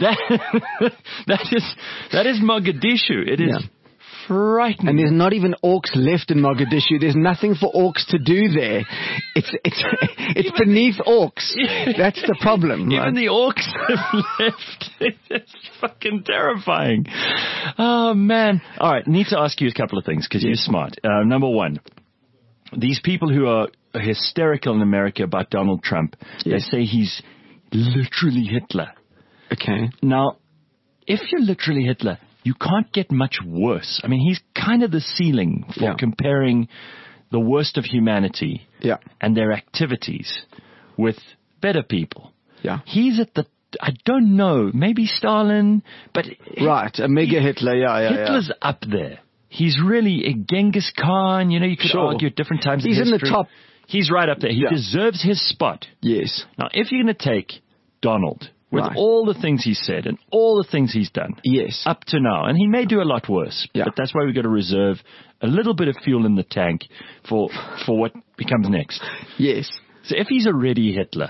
Speaker 2: That is Mogadishu. It is... frightening.
Speaker 3: And there's not even orcs left in Mogadishu. There's nothing for orcs to do there. It's beneath orcs. That's the problem.
Speaker 2: Even the orcs have left. It's fucking terrifying. Oh, man. All right, need to ask you a couple of things, because you're smart. Number one, these people who are hysterical in America about Donald Trump, they say he's literally Hitler.
Speaker 3: Okay.
Speaker 2: Now, if you're literally Hitler, you can't get much worse. I mean, he's kind of the ceiling for comparing the worst of humanity and their activities with better people.
Speaker 3: Yeah.
Speaker 2: He's at the, I don't know, maybe Stalin, but...
Speaker 3: Right, a mega Hitler,
Speaker 2: Hitler's up there. He's really a Genghis Khan, you could argue at different times in history.
Speaker 3: He's in the top.
Speaker 2: He's right up there. He deserves his spot.
Speaker 3: Yes.
Speaker 2: Now, if you're going to take Donald... with all the things he's said and all the things he's done.
Speaker 3: Yes.
Speaker 2: Up to now. And he may do a lot worse.
Speaker 3: Yeah.
Speaker 2: But that's why we've got to reserve a little bit of fuel in the tank for what becomes next.
Speaker 3: Yes.
Speaker 2: So if he's already Hitler,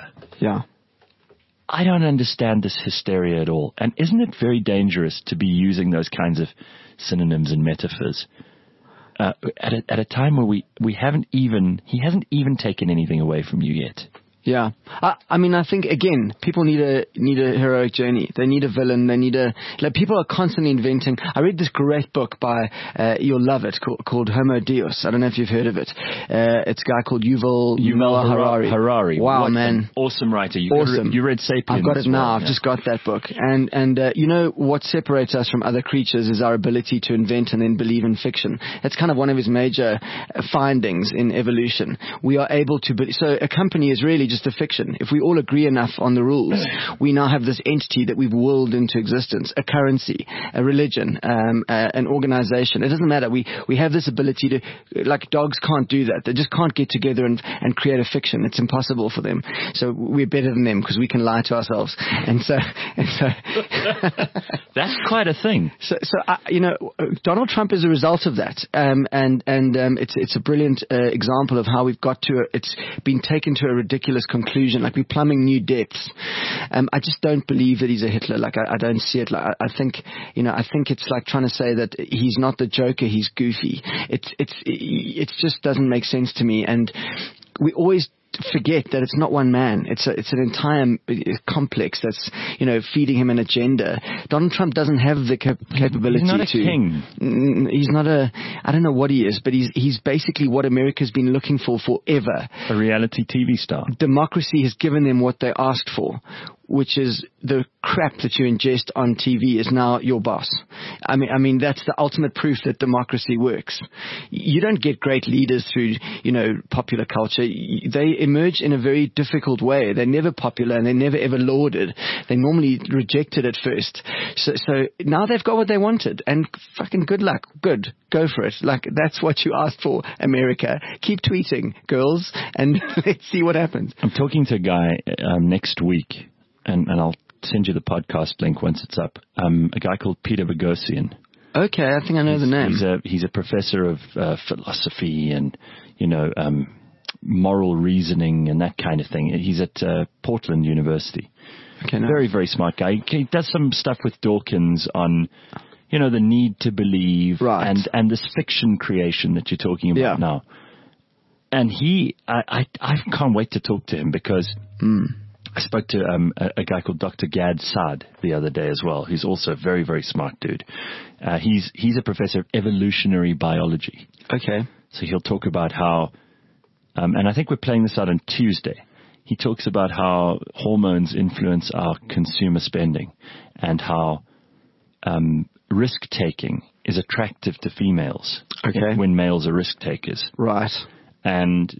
Speaker 2: I don't understand this hysteria at all. And isn't it very dangerous to be using those kinds of synonyms and metaphors at a time where he hasn't even taken anything away from you yet?
Speaker 3: Yeah. I mean, I think, again, people need a heroic journey. They need a villain. They need people are constantly inventing. I read this great book by, you'll love it, called Homo Deus. I don't know if you've heard of it. It's a guy called Yuval
Speaker 2: Harari.
Speaker 3: Wow,
Speaker 2: what
Speaker 3: man.
Speaker 2: Awesome writer.
Speaker 3: Awesome.
Speaker 2: You read Sapiens.
Speaker 3: I've got it now. I've just got that book. And what separates us from other creatures is our ability to invent and then believe in fiction. That's kind of one of his major findings in evolution. We are able to, so a company is really just a fiction. If we all agree enough on the rules, we now have this entity that we've willed into existence, a currency, a religion, an organization. It doesn't matter. We have this ability to, like, dogs can't do that. They just can't get together and create a fiction. It's impossible for them. So we're better than them because we can lie to ourselves. And so
Speaker 2: that's quite a thing.
Speaker 3: So Donald Trump is a result of that. It's a brilliant example of how we've got to it's been taken to a ridiculous conclusion, like we're plumbing new depths. I just don't believe that he's a Hitler. Like, I don't see it. Like, I think it's like trying to say that he's not the Joker, he's goofy. It just doesn't make sense to me. And we always forget that it's not one man. It's an entire complex that's, feeding him an agenda. Donald Trump doesn't have the capability to...
Speaker 2: He's not a king.
Speaker 3: He's not I don't know what he is, but he's basically what America's been looking for forever.
Speaker 2: A reality TV star.
Speaker 3: Democracy has given them what they asked for, which is the crap that you ingest on TV is now your boss. I mean, that's the ultimate proof that democracy works. You don't get great leaders through, popular culture. They emerge in a very difficult way. They're never popular and they're never ever lauded. They're normally rejected at first. So now they've got what they wanted, and fucking good luck. Good. Go for it. Like, that's what you asked for, America. Keep tweeting, girls, and let's see what happens.
Speaker 2: I'm talking to a guy next week, and I'll send you the podcast link once it's up. A guy called Peter Boghossian.
Speaker 3: Okay, I think I know the name.
Speaker 2: He's a professor of philosophy and, moral reasoning and that kind of thing. He's at Portland University.
Speaker 3: Okay, nice.
Speaker 2: Very, very smart guy. He does some stuff with Dawkins on, the need to believe,
Speaker 3: right,
Speaker 2: and this fiction creation that you're talking about now. And I can't wait to talk to him because I spoke to a guy called Dr. Gad Saad the other day as well, who's also a very, very smart dude. He's a professor of evolutionary biology.
Speaker 3: Okay.
Speaker 2: So he'll talk about how, and I think we're playing this out on Tuesday. He talks about how hormones influence our consumer spending and how risk-taking is attractive to females when males are risk-takers.
Speaker 3: Right.
Speaker 2: And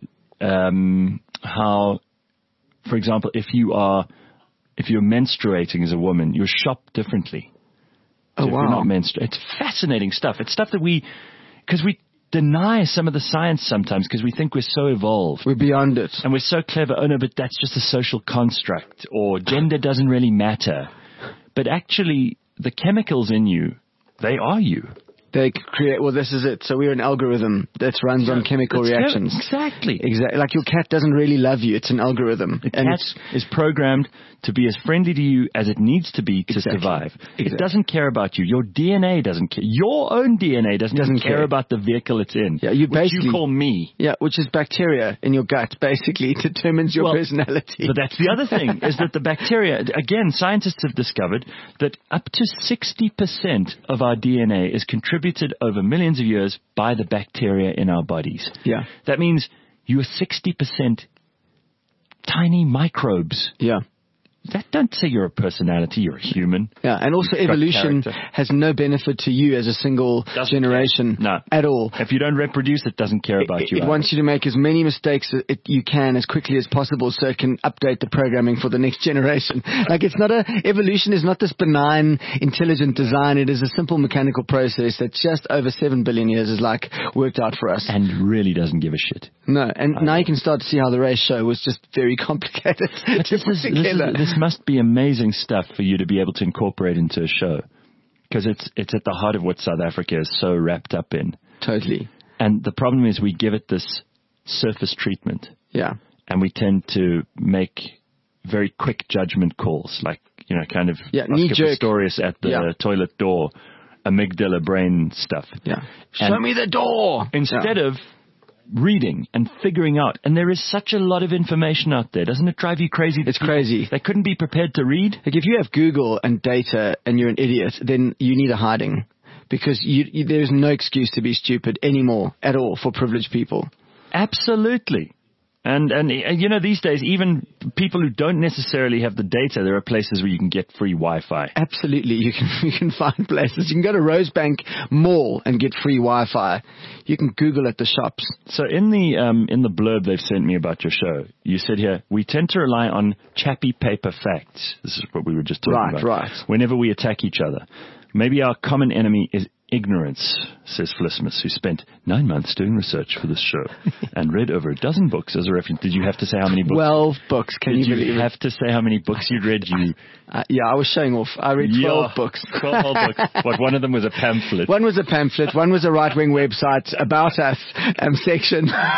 Speaker 2: how, for example, if you're menstruating as a woman, you're shopped differently.
Speaker 3: So
Speaker 2: if you're not menstruating. It's fascinating stuff. It's stuff that because we deny some of the science sometimes because we think we're so evolved.
Speaker 3: We're beyond it.
Speaker 2: And we're so clever. Oh no, but that's just a social construct, or gender doesn't really matter. But actually, the chemicals in you, they are you.
Speaker 3: They create, this is it. So we're an algorithm that runs on chemical reactions.
Speaker 2: Exactly.
Speaker 3: Like your cat doesn't really love you. It's an algorithm.
Speaker 2: The cat is programmed to be as friendly to you as it needs to be to survive. It doesn't care about you. Your DNA doesn't care. Your own DNA doesn't care about the vehicle it's in.
Speaker 3: Yeah,
Speaker 2: which you call me.
Speaker 3: Yeah, which is bacteria in your gut, basically determines your personality.
Speaker 2: But that's the other thing, is that the bacteria, again, scientists have discovered that up to 60% of our DNA is contributed over millions of years by the bacteria in our bodies.
Speaker 3: Yeah.
Speaker 2: That means you're 60% tiny microbes.
Speaker 3: Yeah.
Speaker 2: That don't say you're a personality, you're a human.
Speaker 3: Yeah, and also evolution has no benefit to you as a single generation at all.
Speaker 2: If you don't reproduce, it doesn't care about you.
Speaker 3: It wants you to make as many mistakes as you can as quickly as possible so it can update the programming for the next generation. Like, evolution is not this benign, intelligent design. It is a simple mechanical process that just over 7 billion years is worked out for us.
Speaker 2: And really doesn't give a shit.
Speaker 3: No, and now you can start to see how the race show was just very complicated to put together.
Speaker 2: This must be amazing stuff for you to be able to incorporate into a show, because it's at the heart of what South Africa is so wrapped up in.
Speaker 3: Totally.
Speaker 2: And the problem is we give it this surface treatment.
Speaker 3: Yeah.
Speaker 2: And we tend to make very quick judgment calls, kind of
Speaker 3: knee-jerk
Speaker 2: Pistorius at the toilet door, amygdala brain stuff.
Speaker 3: Yeah. Show me the door!
Speaker 2: Instead of reading and figuring out. And there is such a lot of information out there. Doesn't it drive you crazy?
Speaker 3: It's crazy.
Speaker 2: They couldn't be prepared to read.
Speaker 3: Like, if you have Google and data and you're an idiot, then you need a hiding, because there's no excuse to be stupid anymore at all for privileged people.
Speaker 2: Absolutely. And these days, even people who don't necessarily have the data, there are places where you can get free Wi-Fi.
Speaker 3: Absolutely. You can find places. You can go to Rosebank Mall and get free Wi-Fi. You can Google at the shops.
Speaker 2: So in the blurb they've sent me about your show, you said here, we tend to rely on chappy paper facts. This is what we were just talking about.
Speaker 3: Right.
Speaker 2: Whenever we attack each other. Maybe our common enemy is ignorance, says Flismus, who spent 9 months doing research for this show and read over a dozen books as a reference. Did you have to say how many books?
Speaker 3: 12 books. Can you believe it?
Speaker 2: Did you have to say how many books you'd read?
Speaker 3: Yeah, I was showing off. I read 12 books.
Speaker 2: 12 whole books. What, one of them was a pamphlet?
Speaker 3: One was a pamphlet. One was a right-wing website, About Us section.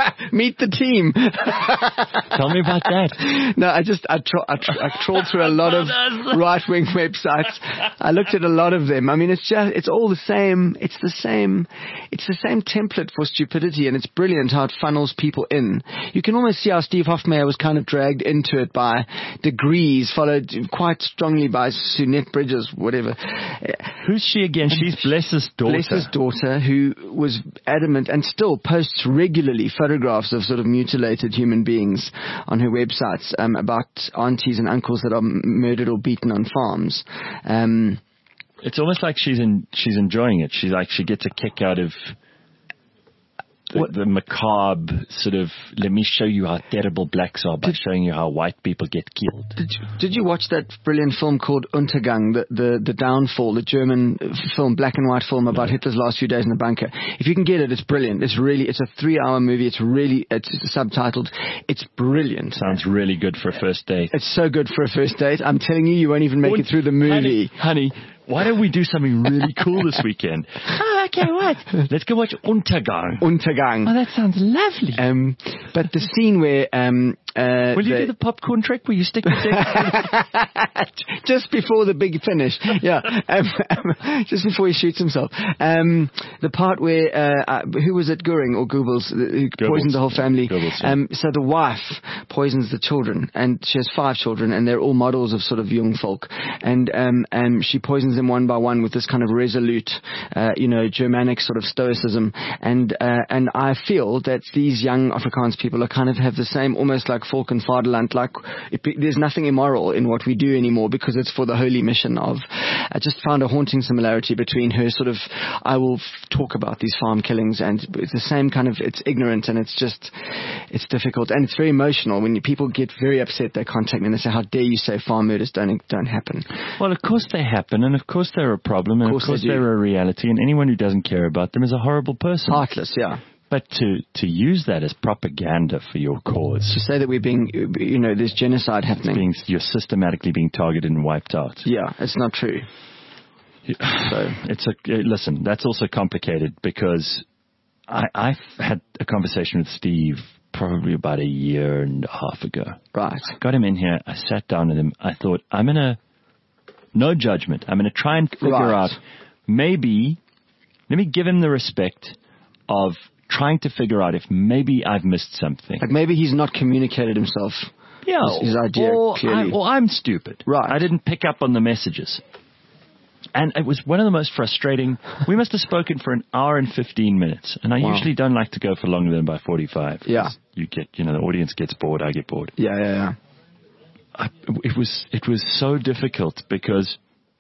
Speaker 3: Meet the team.
Speaker 2: Tell me about that.
Speaker 3: No, I trawled through a lot of right-wing websites. I looked at a lot of them. I mean, it's all the same. It's the same template for stupidity, and it's brilliant how it funnels people in. You can almost see how Steve Hofmeyr was kind of dragged into it by degrees, followed quite strongly by Sunette Bridges, whatever.
Speaker 2: Who's she again? She's Bless's daughter.
Speaker 3: Bless's daughter, who was adamant and still posts regularly photographs of sort of mutilated human beings on her websites about aunties and uncles that are murdered or beaten on farms.
Speaker 2: It's almost like she's enjoying it. She gets a kick out of the macabre sort of, let me show you how terrible blacks are by showing you how white people get killed.
Speaker 3: Did you watch that brilliant film called Untergang, the Downfall, the German film, black and white film about Hitler's last few days in the bunker? If you can get it, it's brilliant. It's a 3-hour movie. It's subtitled. It's brilliant.
Speaker 2: Sounds really good for a first date.
Speaker 3: It's so good for a first date. I'm telling you, you won't even make it through the movie.
Speaker 2: Honey, why don't we do something really cool this weekend? Oh, okay, what? Let's go watch Untergang.
Speaker 3: Untergang.
Speaker 2: Oh, that sounds lovely.
Speaker 3: But the scene where...
Speaker 2: will you do the popcorn trick where you stick your dick?
Speaker 3: Just before the big finish. Yeah. Just before he shoots himself. The part where... who was it? Goering or Goebbels? Who poisoned the whole family.
Speaker 2: Goebbels, yeah.
Speaker 3: So the wife poisons the children. And she has 5 children. And they're all models of sort of young folk. And she poisons them one by one with this kind of resolute, Germanic sort of stoicism. And I feel that these young Afrikaans people are kind of have the same, almost like Volk and Vaderland, like there's nothing immoral in what we do anymore because it's for the holy mission of... I just found a haunting similarity between her sort of, I will talk about these farm killings, and it's the same kind of, it's ignorant and it's difficult and it's very emotional. When people get very upset, they contact me and they say, how dare you say farm murders don't happen?
Speaker 2: Well, of course they happen, and of course they're a problem, and of course they're a reality, and anyone who doesn't care about them is a horrible person.
Speaker 3: Heartless, yeah.
Speaker 2: But to use that as propaganda for your cause.
Speaker 3: To say that we're being, there's genocide happening.
Speaker 2: You're systematically being targeted and wiped out.
Speaker 3: Yeah, it's not true.
Speaker 2: So listen, that's also complicated because I've had a conversation with Steve probably about 1.5 years ago.
Speaker 3: Right.
Speaker 2: I got him in here. I sat down with him. I thought, no judgment. I'm going to try and figure out, maybe, let me give him the respect of trying to figure out if maybe I've missed something.
Speaker 3: Like maybe he's not communicated himself.
Speaker 2: Yeah.
Speaker 3: His idea clearly.
Speaker 2: Or I'm stupid.
Speaker 3: Right.
Speaker 2: I didn't pick up on the messages. And it was one of the most frustrating. We must have spoken for 1 hour and 15 minutes. And I usually don't like to go for longer than about 45.
Speaker 3: Yeah.
Speaker 2: You get, the audience gets bored, I get bored.
Speaker 3: Yeah.
Speaker 2: It was so difficult because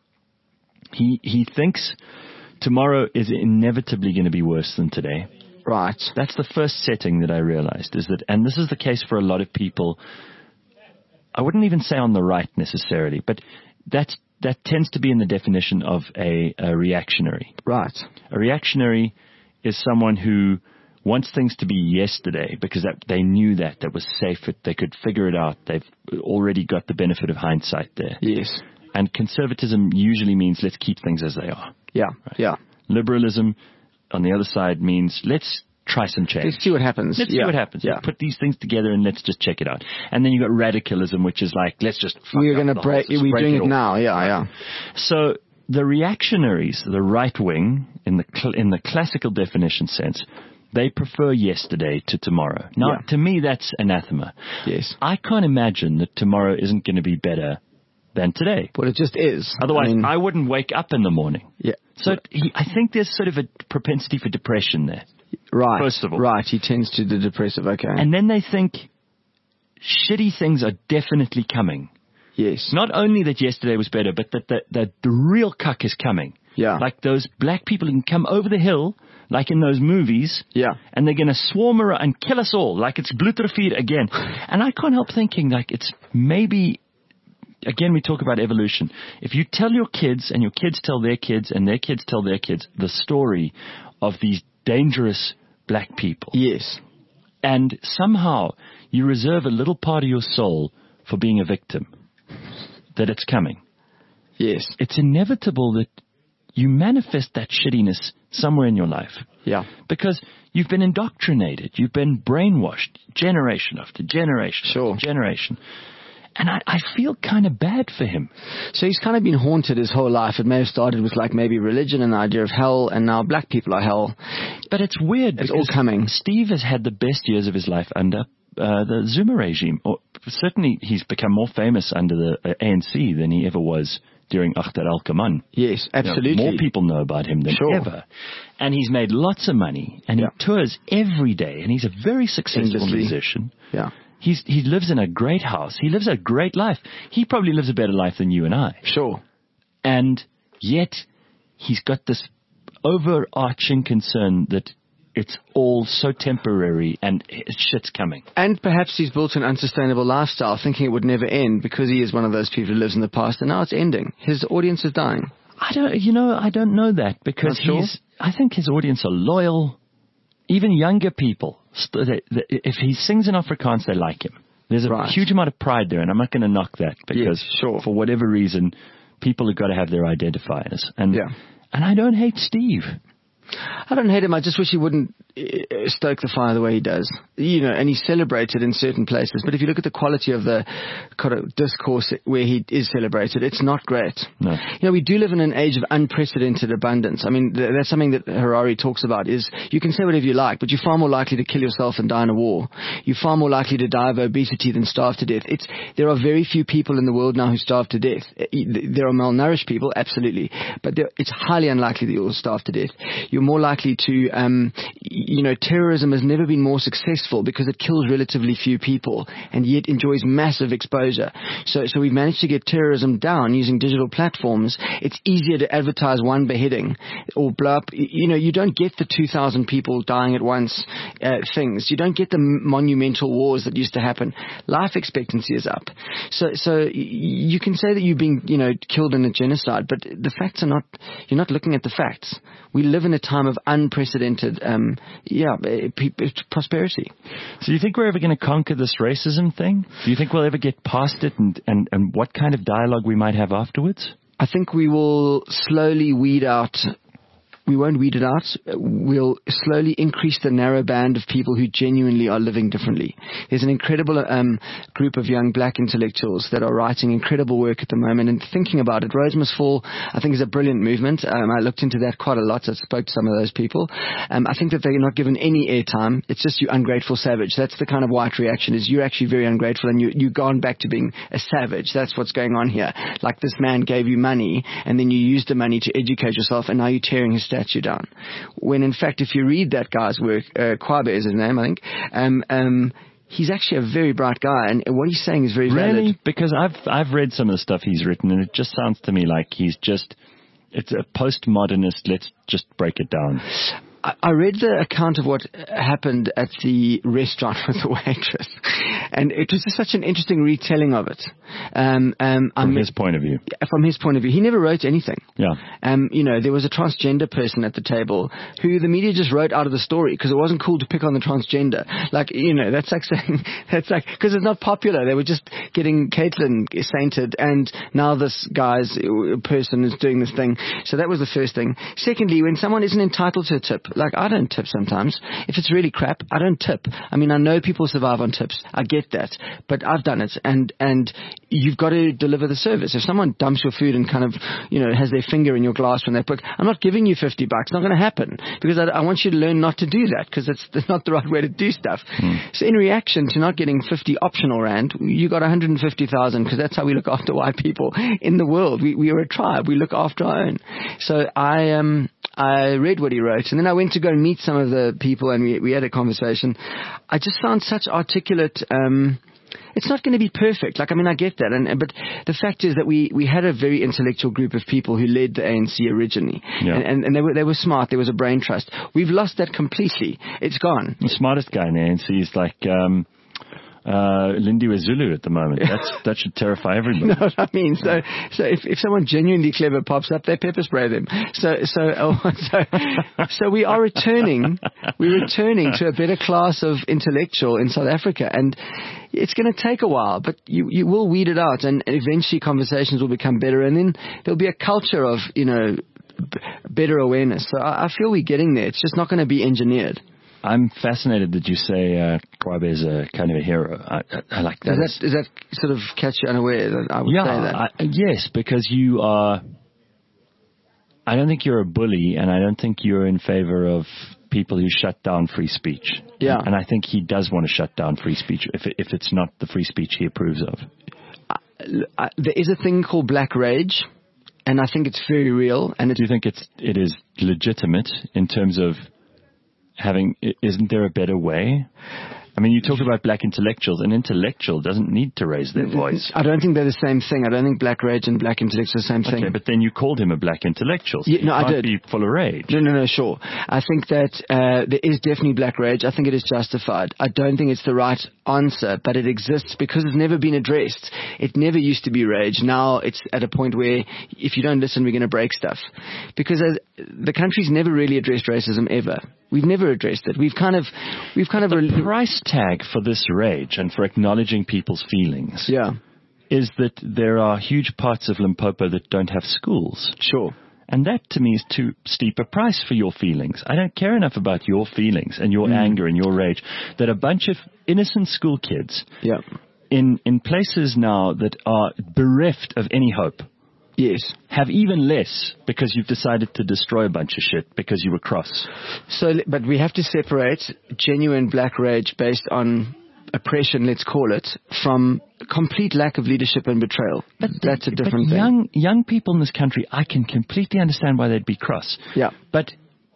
Speaker 2: he thinks tomorrow is inevitably going to be worse than today.
Speaker 3: Right.
Speaker 2: That's the first setting that I realized is that, and this is the case for a lot of people. I wouldn't even say on the right necessarily, but that tends to be in the definition of a reactionary.
Speaker 3: Right.
Speaker 2: A reactionary is someone who wants things to be yesterday because they knew that was safe. They could figure it out. They've already got the benefit of hindsight there.
Speaker 3: Yes.
Speaker 2: And conservatism usually means let's keep things as they are.
Speaker 3: Yeah.
Speaker 2: Right?
Speaker 3: Yeah.
Speaker 2: Liberalism, on the other side, means let's try some change.
Speaker 3: Let's see what happens.
Speaker 2: Let's see what happens.
Speaker 3: Yeah.
Speaker 2: Let's put these things together and let's just check it out. And then you've got radicalism, which is like, let's just
Speaker 3: we're going to break. We're doing it now. Yeah.
Speaker 2: So the reactionaries, the right wing, in the classical definition sense, they prefer yesterday to tomorrow. Now, to me, that's anathema.
Speaker 3: Yes.
Speaker 2: I can't imagine that tomorrow isn't going to be better than today.
Speaker 3: Well, it just is.
Speaker 2: Otherwise, I wouldn't wake up in the morning.
Speaker 3: Yeah.
Speaker 2: So I think there's sort of a propensity for depression there.
Speaker 3: Right.
Speaker 2: First of all.
Speaker 3: Right. He tends to the depressive. Okay.
Speaker 2: And then they think shitty things are definitely coming.
Speaker 3: Yes.
Speaker 2: Not only that yesterday was better, but that the real cuck is coming.
Speaker 3: Yeah.
Speaker 2: Like those black people who can come over the hill, like in those movies.
Speaker 3: Yeah.
Speaker 2: And they're going to swarm around and kill us all, like it's Bluterfied again. And I can't help thinking, like, it's maybe... Again, we talk about evolution. If you tell your kids and your kids tell their kids and their kids tell their kids the story of these dangerous black people.
Speaker 3: Yes.
Speaker 2: And somehow you reserve a little part of your soul for being a victim, that it's coming.
Speaker 3: Yes.
Speaker 2: It's inevitable that you manifest that shittiness somewhere in your life.
Speaker 3: Yeah.
Speaker 2: Because you've been indoctrinated. You've been brainwashed generation after generation
Speaker 3: Sure.
Speaker 2: after generation. And I feel kind of bad for him.
Speaker 3: So he's kind of been haunted his whole life. It may have started with like maybe religion and the idea of hell, and now black people are hell.
Speaker 2: But it's weird.
Speaker 3: It's all coming.
Speaker 2: Steve has had the best years of his life under the Zuma regime. Or certainly he's become more famous under the ANC than he ever was during Akhtar al-Kaman.
Speaker 3: Yes, absolutely.
Speaker 2: You know, more people know about him than ever. And he's made lots of money, and he tours every day, and he's a very successful musician.
Speaker 3: Yeah.
Speaker 2: He lives in a great house. He lives a great life. He probably lives a better life than you and I.
Speaker 3: Sure.
Speaker 2: And yet he's got this overarching concern that it's all so temporary and shit's coming.
Speaker 3: And perhaps he's built an unsustainable lifestyle thinking it would never end because he is one of those people who lives in the past, and now it's ending. His audience is dying.
Speaker 2: I don't know that, because I think his audience are loyal. Even younger people, if he sings in Afrikaans, they like him. There's a huge amount of pride there, and I'm not going to knock that, because for whatever reason, people have got to have their identifiers. And I don't hate Steve.
Speaker 3: I don't hate him. I just wish he wouldn't stoke the fire the way he does. And he's celebrated in certain places. But if you look at the quality of the kind of discourse where he is celebrated, it's not great.
Speaker 2: No.
Speaker 3: We do live in an age of unprecedented abundance. I mean, that's something that Harari talks about, is you can say whatever you like, but you're far more likely to kill yourself and die in a war. You're far more likely to die of obesity than starve to death. There are very few people in the world now who starve to death. There are malnourished people, absolutely. But it's highly unlikely that you'll starve to death. You're more likely to, terrorism has never been more successful because it kills relatively few people and yet enjoys massive exposure. So we've managed to get terrorism down using digital platforms. It's easier to advertise one beheading or blow up. You don't get the 2,000 people dying at once things. You don't get the monumental wars that used to happen. Life expectancy is up. So you can say that you're being, killed in a genocide, but the facts are not, you're not looking at the facts. We live in a time of unprecedented, prosperity.
Speaker 2: So do you think we're ever going to conquer this racism thing? Do you think we'll ever get past it, and what kind of dialogue we might have afterwards?
Speaker 3: I think we will slowly weed out. We won't weed it out. We'll slowly increase the narrow band of people who genuinely are living differently. There's an incredible group of young black intellectuals that are writing incredible work at the moment and thinking about it. Rose Must Fall, I think, is a brilliant movement. I looked into that quite a lot. I spoke to some of those people. I think that they're not given any airtime. It's just you ungrateful savage. That's the kind of white reaction, is you're actually very ungrateful and you've gone back to being a savage. That's what's going on here. Like, this man gave you money and then you used the money to educate yourself, and now you're tearing his statue down. When in fact, if you read that guy's work, Kwabe is his name, I think, he's actually a very bright guy, and what he's saying is very valid.
Speaker 2: Really? Because I've read some of the stuff he's written, and it just sounds to me like it's a postmodernist, let's just break it down.
Speaker 3: I read the account of what happened at the restaurant with the waitress, and it was just such an interesting retelling of it.
Speaker 2: From his point of view.
Speaker 3: From his point of view. He never wrote anything.
Speaker 2: Yeah.
Speaker 3: There was a transgender person at the table who the media just wrote out of the story because it wasn't cool to pick on the transgender. That's like saying, because it's not popular. They were just getting Caitlyn sainted, and now this guy's person is doing this thing. So that was the first thing. Secondly, when someone isn't entitled to a tip, like I don't tip sometimes. If it's really crap, I don't tip. I mean, I know people survive on tips. I get that. But I've done it. And you've got to deliver the service. If someone dumps your food and kind of, has their finger in your glass when they book, I'm not giving you $50. It's not going to happen. Because I want you to learn not to do that, because that's not the right way to do stuff. So in reaction to not getting 50 optional rand, you got 150,000, because that's how we look after white people in the world. We are a tribe. We look after our own. So I read what he wrote, and then I went to go and meet some of the people, and we had a conversation. I just found such articulate. It's not going to be perfect. I get that, but the fact is that we had a very intellectual group of people who led the ANC originally, and they were smart. There was a brain trust. We've lost that completely. It's gone.
Speaker 2: The smartest guy in the ANC is like Lindiwe Zulu at the moment. That should terrify everybody.
Speaker 3: No, I mean, so if someone genuinely clever pops up, they pepper spray them. So we are returning. We're returning to a better class of intellectual in South Africa, and it's going to take a while, but you will weed it out, and eventually conversations will become better, and then there'll be a culture of better awareness. So I feel we're getting there. It's just not going to be engineered.
Speaker 2: I'm fascinated that you say Kwabe is a kind of a hero. I like that.
Speaker 3: Does that sort of catch you unaware that I would say that?
Speaker 2: Yes, because you are... I don't think you're a bully, and I don't think you're in favor of people who shut down free speech.
Speaker 3: Yeah.
Speaker 2: And I think he does want to shut down free speech if it's not the free speech he approves of.
Speaker 3: There is a thing called black rage, and I think it's very real. And
Speaker 2: do you think it is legitimate in terms of having? Isn't there a better way? I mean, you talk about black intellectuals. An intellectual doesn't need to raise their voice.
Speaker 3: I don't think they're the same thing. I don't think black rage and black intellectuals are the same thing.
Speaker 2: Okay, but then you called him a black intellectual. So
Speaker 3: I did.
Speaker 2: Be full of rage.
Speaker 3: No, sure. I think that there is definitely black rage. I think it is justified. I don't think it's the right answer, but it exists because it's never been addressed. It never used to be rage. Now it's at a point where if you don't listen, we're going to break stuff. Because the country's never really addressed racism ever. We've never addressed it. We've kind of
Speaker 2: the price tag for this rage and for acknowledging people's feelings is that there are huge parts of Limpopo that don't have schools.
Speaker 3: Sure.
Speaker 2: And that to me is too steep a price for your feelings. I don't care enough about your feelings and your anger and your rage that a bunch of innocent school kids in places now that are bereft of any hope have even less because you've decided to destroy a bunch of shit because you were cross.
Speaker 3: So, but we have to separate genuine black rage based on oppression, let's call it, from complete lack of leadership and betrayal. But that's a different thing.
Speaker 2: Young people in this country, I can completely understand why they'd be cross.
Speaker 3: Yeah.
Speaker 2: But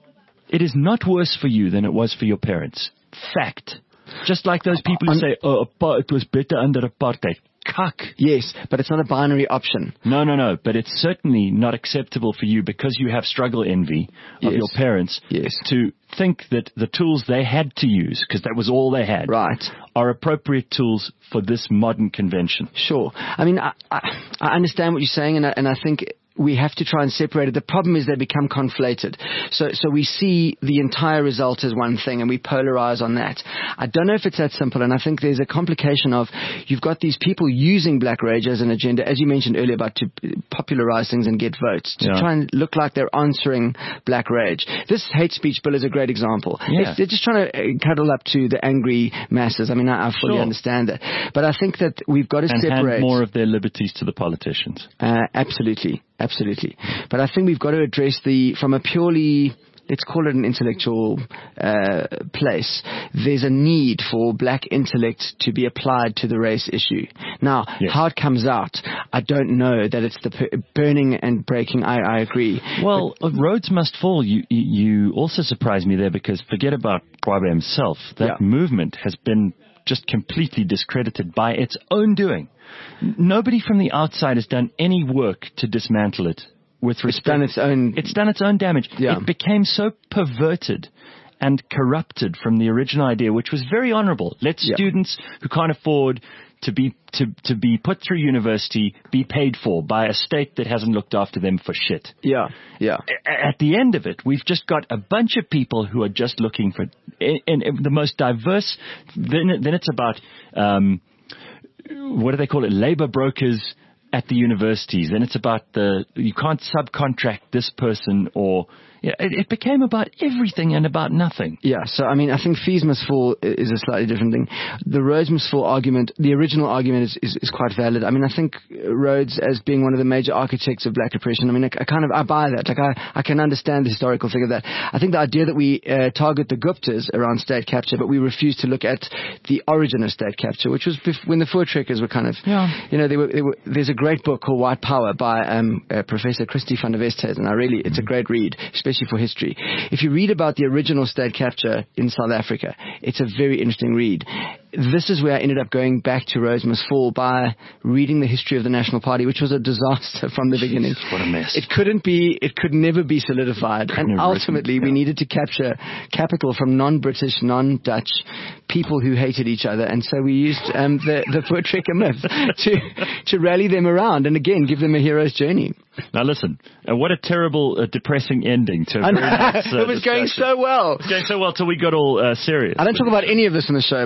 Speaker 2: it is not worse for you than it was for your parents. Fact. Just like those people who say, it was better under apartheid. Cuck.
Speaker 3: Yes, but it's not a binary option.
Speaker 2: No. But it's certainly not acceptable for you because you have struggle envy of your parents to think that the tools they had to use, because that was all they had, are appropriate tools for this modern convention.
Speaker 3: Sure. I mean, I understand what you're saying, and I think we have to try and separate it. The problem is they become conflated. So we see the entire result as one thing and we polarize on that. I don't know if it's that simple, and I think there's a complication of you've got these people using black rage as an agenda, as you mentioned earlier, about to popularize things and get votes, to try and look like they're answering black rage. This hate speech bill is a great example. They're just trying to cuddle up to the angry masses. I mean, I fully understand that. But I think that we've got to separate
Speaker 2: hand more of their liberties to the politicians.
Speaker 3: Absolutely. But I think we've got to address from a purely, let's call it an intellectual place, there's a need for black intellect to be applied to the race issue. Now, how it comes out, I don't know that it's the burning and breaking. I agree.
Speaker 2: Well, roads must fall. You also surprise me there because forget about Kwabe himself. That movement has been just completely discredited by its own doing. Nobody from the outside has done any work to dismantle it. With respect, it's done its own damage.
Speaker 3: Yeah.
Speaker 2: It became so perverted and corrupted from the original idea, which was very honorable. Let students who can't afford to be put through university be paid for by a state that hasn't looked after them for shit.
Speaker 3: Yeah.
Speaker 2: At the end of it, we've just got a bunch of people who are just looking for the most diverse. Then it's about what do they call it? Labor brokers at the universities. Then it's about you can't subcontract this person or. Yeah, it became about everything and about nothing.
Speaker 3: Yeah, so I mean, I think fees must fall is a slightly different thing. The Rhodes must fall argument, the original argument is quite valid. I mean, I think Rhodes as being one of the major architects of black oppression, I mean, I buy that. Like, I can understand the historical thing of that. I think the idea that we target the Guptas around state capture, but we refuse to look at the origin of state capture, which was when the Voortrekkers were kind of, there's a great book called White Power by Professor Christie van der Westhuizen, and it's a great read, especially for history. If you read about the original state capture in South Africa, it's a very interesting read. This is where I ended up going back to Rhodes Must Fall by reading the history of the National Party, which was a disaster from the beginning.
Speaker 2: What a mess.
Speaker 3: It could never be solidified. And ultimately, we needed to capture capital from non-British, non-Dutch people who hated each other. And so we used the Voortrekker myth to rally them around and again, give them a hero's journey.
Speaker 2: Now listen, what a terrible, depressing ending to a very nice,
Speaker 3: it was going so well.
Speaker 2: It was going so well till we got all serious.
Speaker 3: I don't talk about any of this in the show, by the way.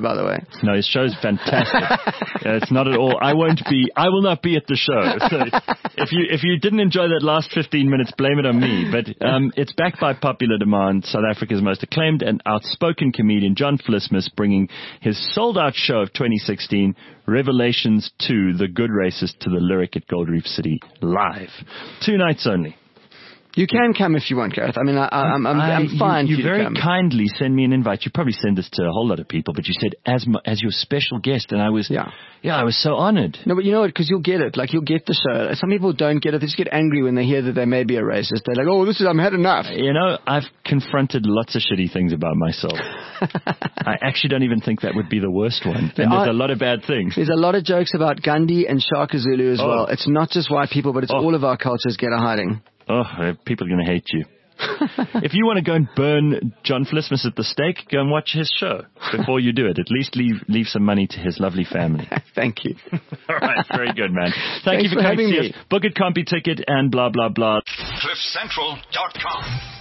Speaker 2: No, his show's fantastic. It's not at all. I will not be at the show. So if you didn't enjoy that last 15 minutes, blame it on me. But it's backed by popular demand. South Africa's most acclaimed and outspoken comedian, John Vlismus, bringing his sold-out show of 2016, Revelations 2, The Good Racist, to the Lyric at Gold Reef City live. 2 nights only.
Speaker 3: You can come if you want, Gareth. I mean, I'm fine.
Speaker 2: You very
Speaker 3: come.
Speaker 2: kindly send me an invite. You probably send this to a whole lot of people, but you said as your special guest, and I was I was so honored.
Speaker 3: No, but you know what? Because you'll get it. Like, you'll get the show. Some people don't get it. They just get angry when they hear that they may be a racist. They're like, "Oh, I've had enough."
Speaker 2: You know, I've confronted lots of shitty things about myself. I actually don't even think that would be the worst one. And there's a lot of bad things.
Speaker 3: There's a lot of jokes about Gandhi and Shaka Zulu as well. It's not just white people, but it's all of our cultures get a hiding.
Speaker 2: Oh, people are going to hate you. If you want to go and burn John Vlismus at the stake, go and watch his show before you do it. At least leave some money to his lovely family.
Speaker 3: Thank you.
Speaker 2: All right, very good, man. Thank you for coming to see us. Book it, compy ticket, and blah, blah, blah.
Speaker 6: CliffCentral.com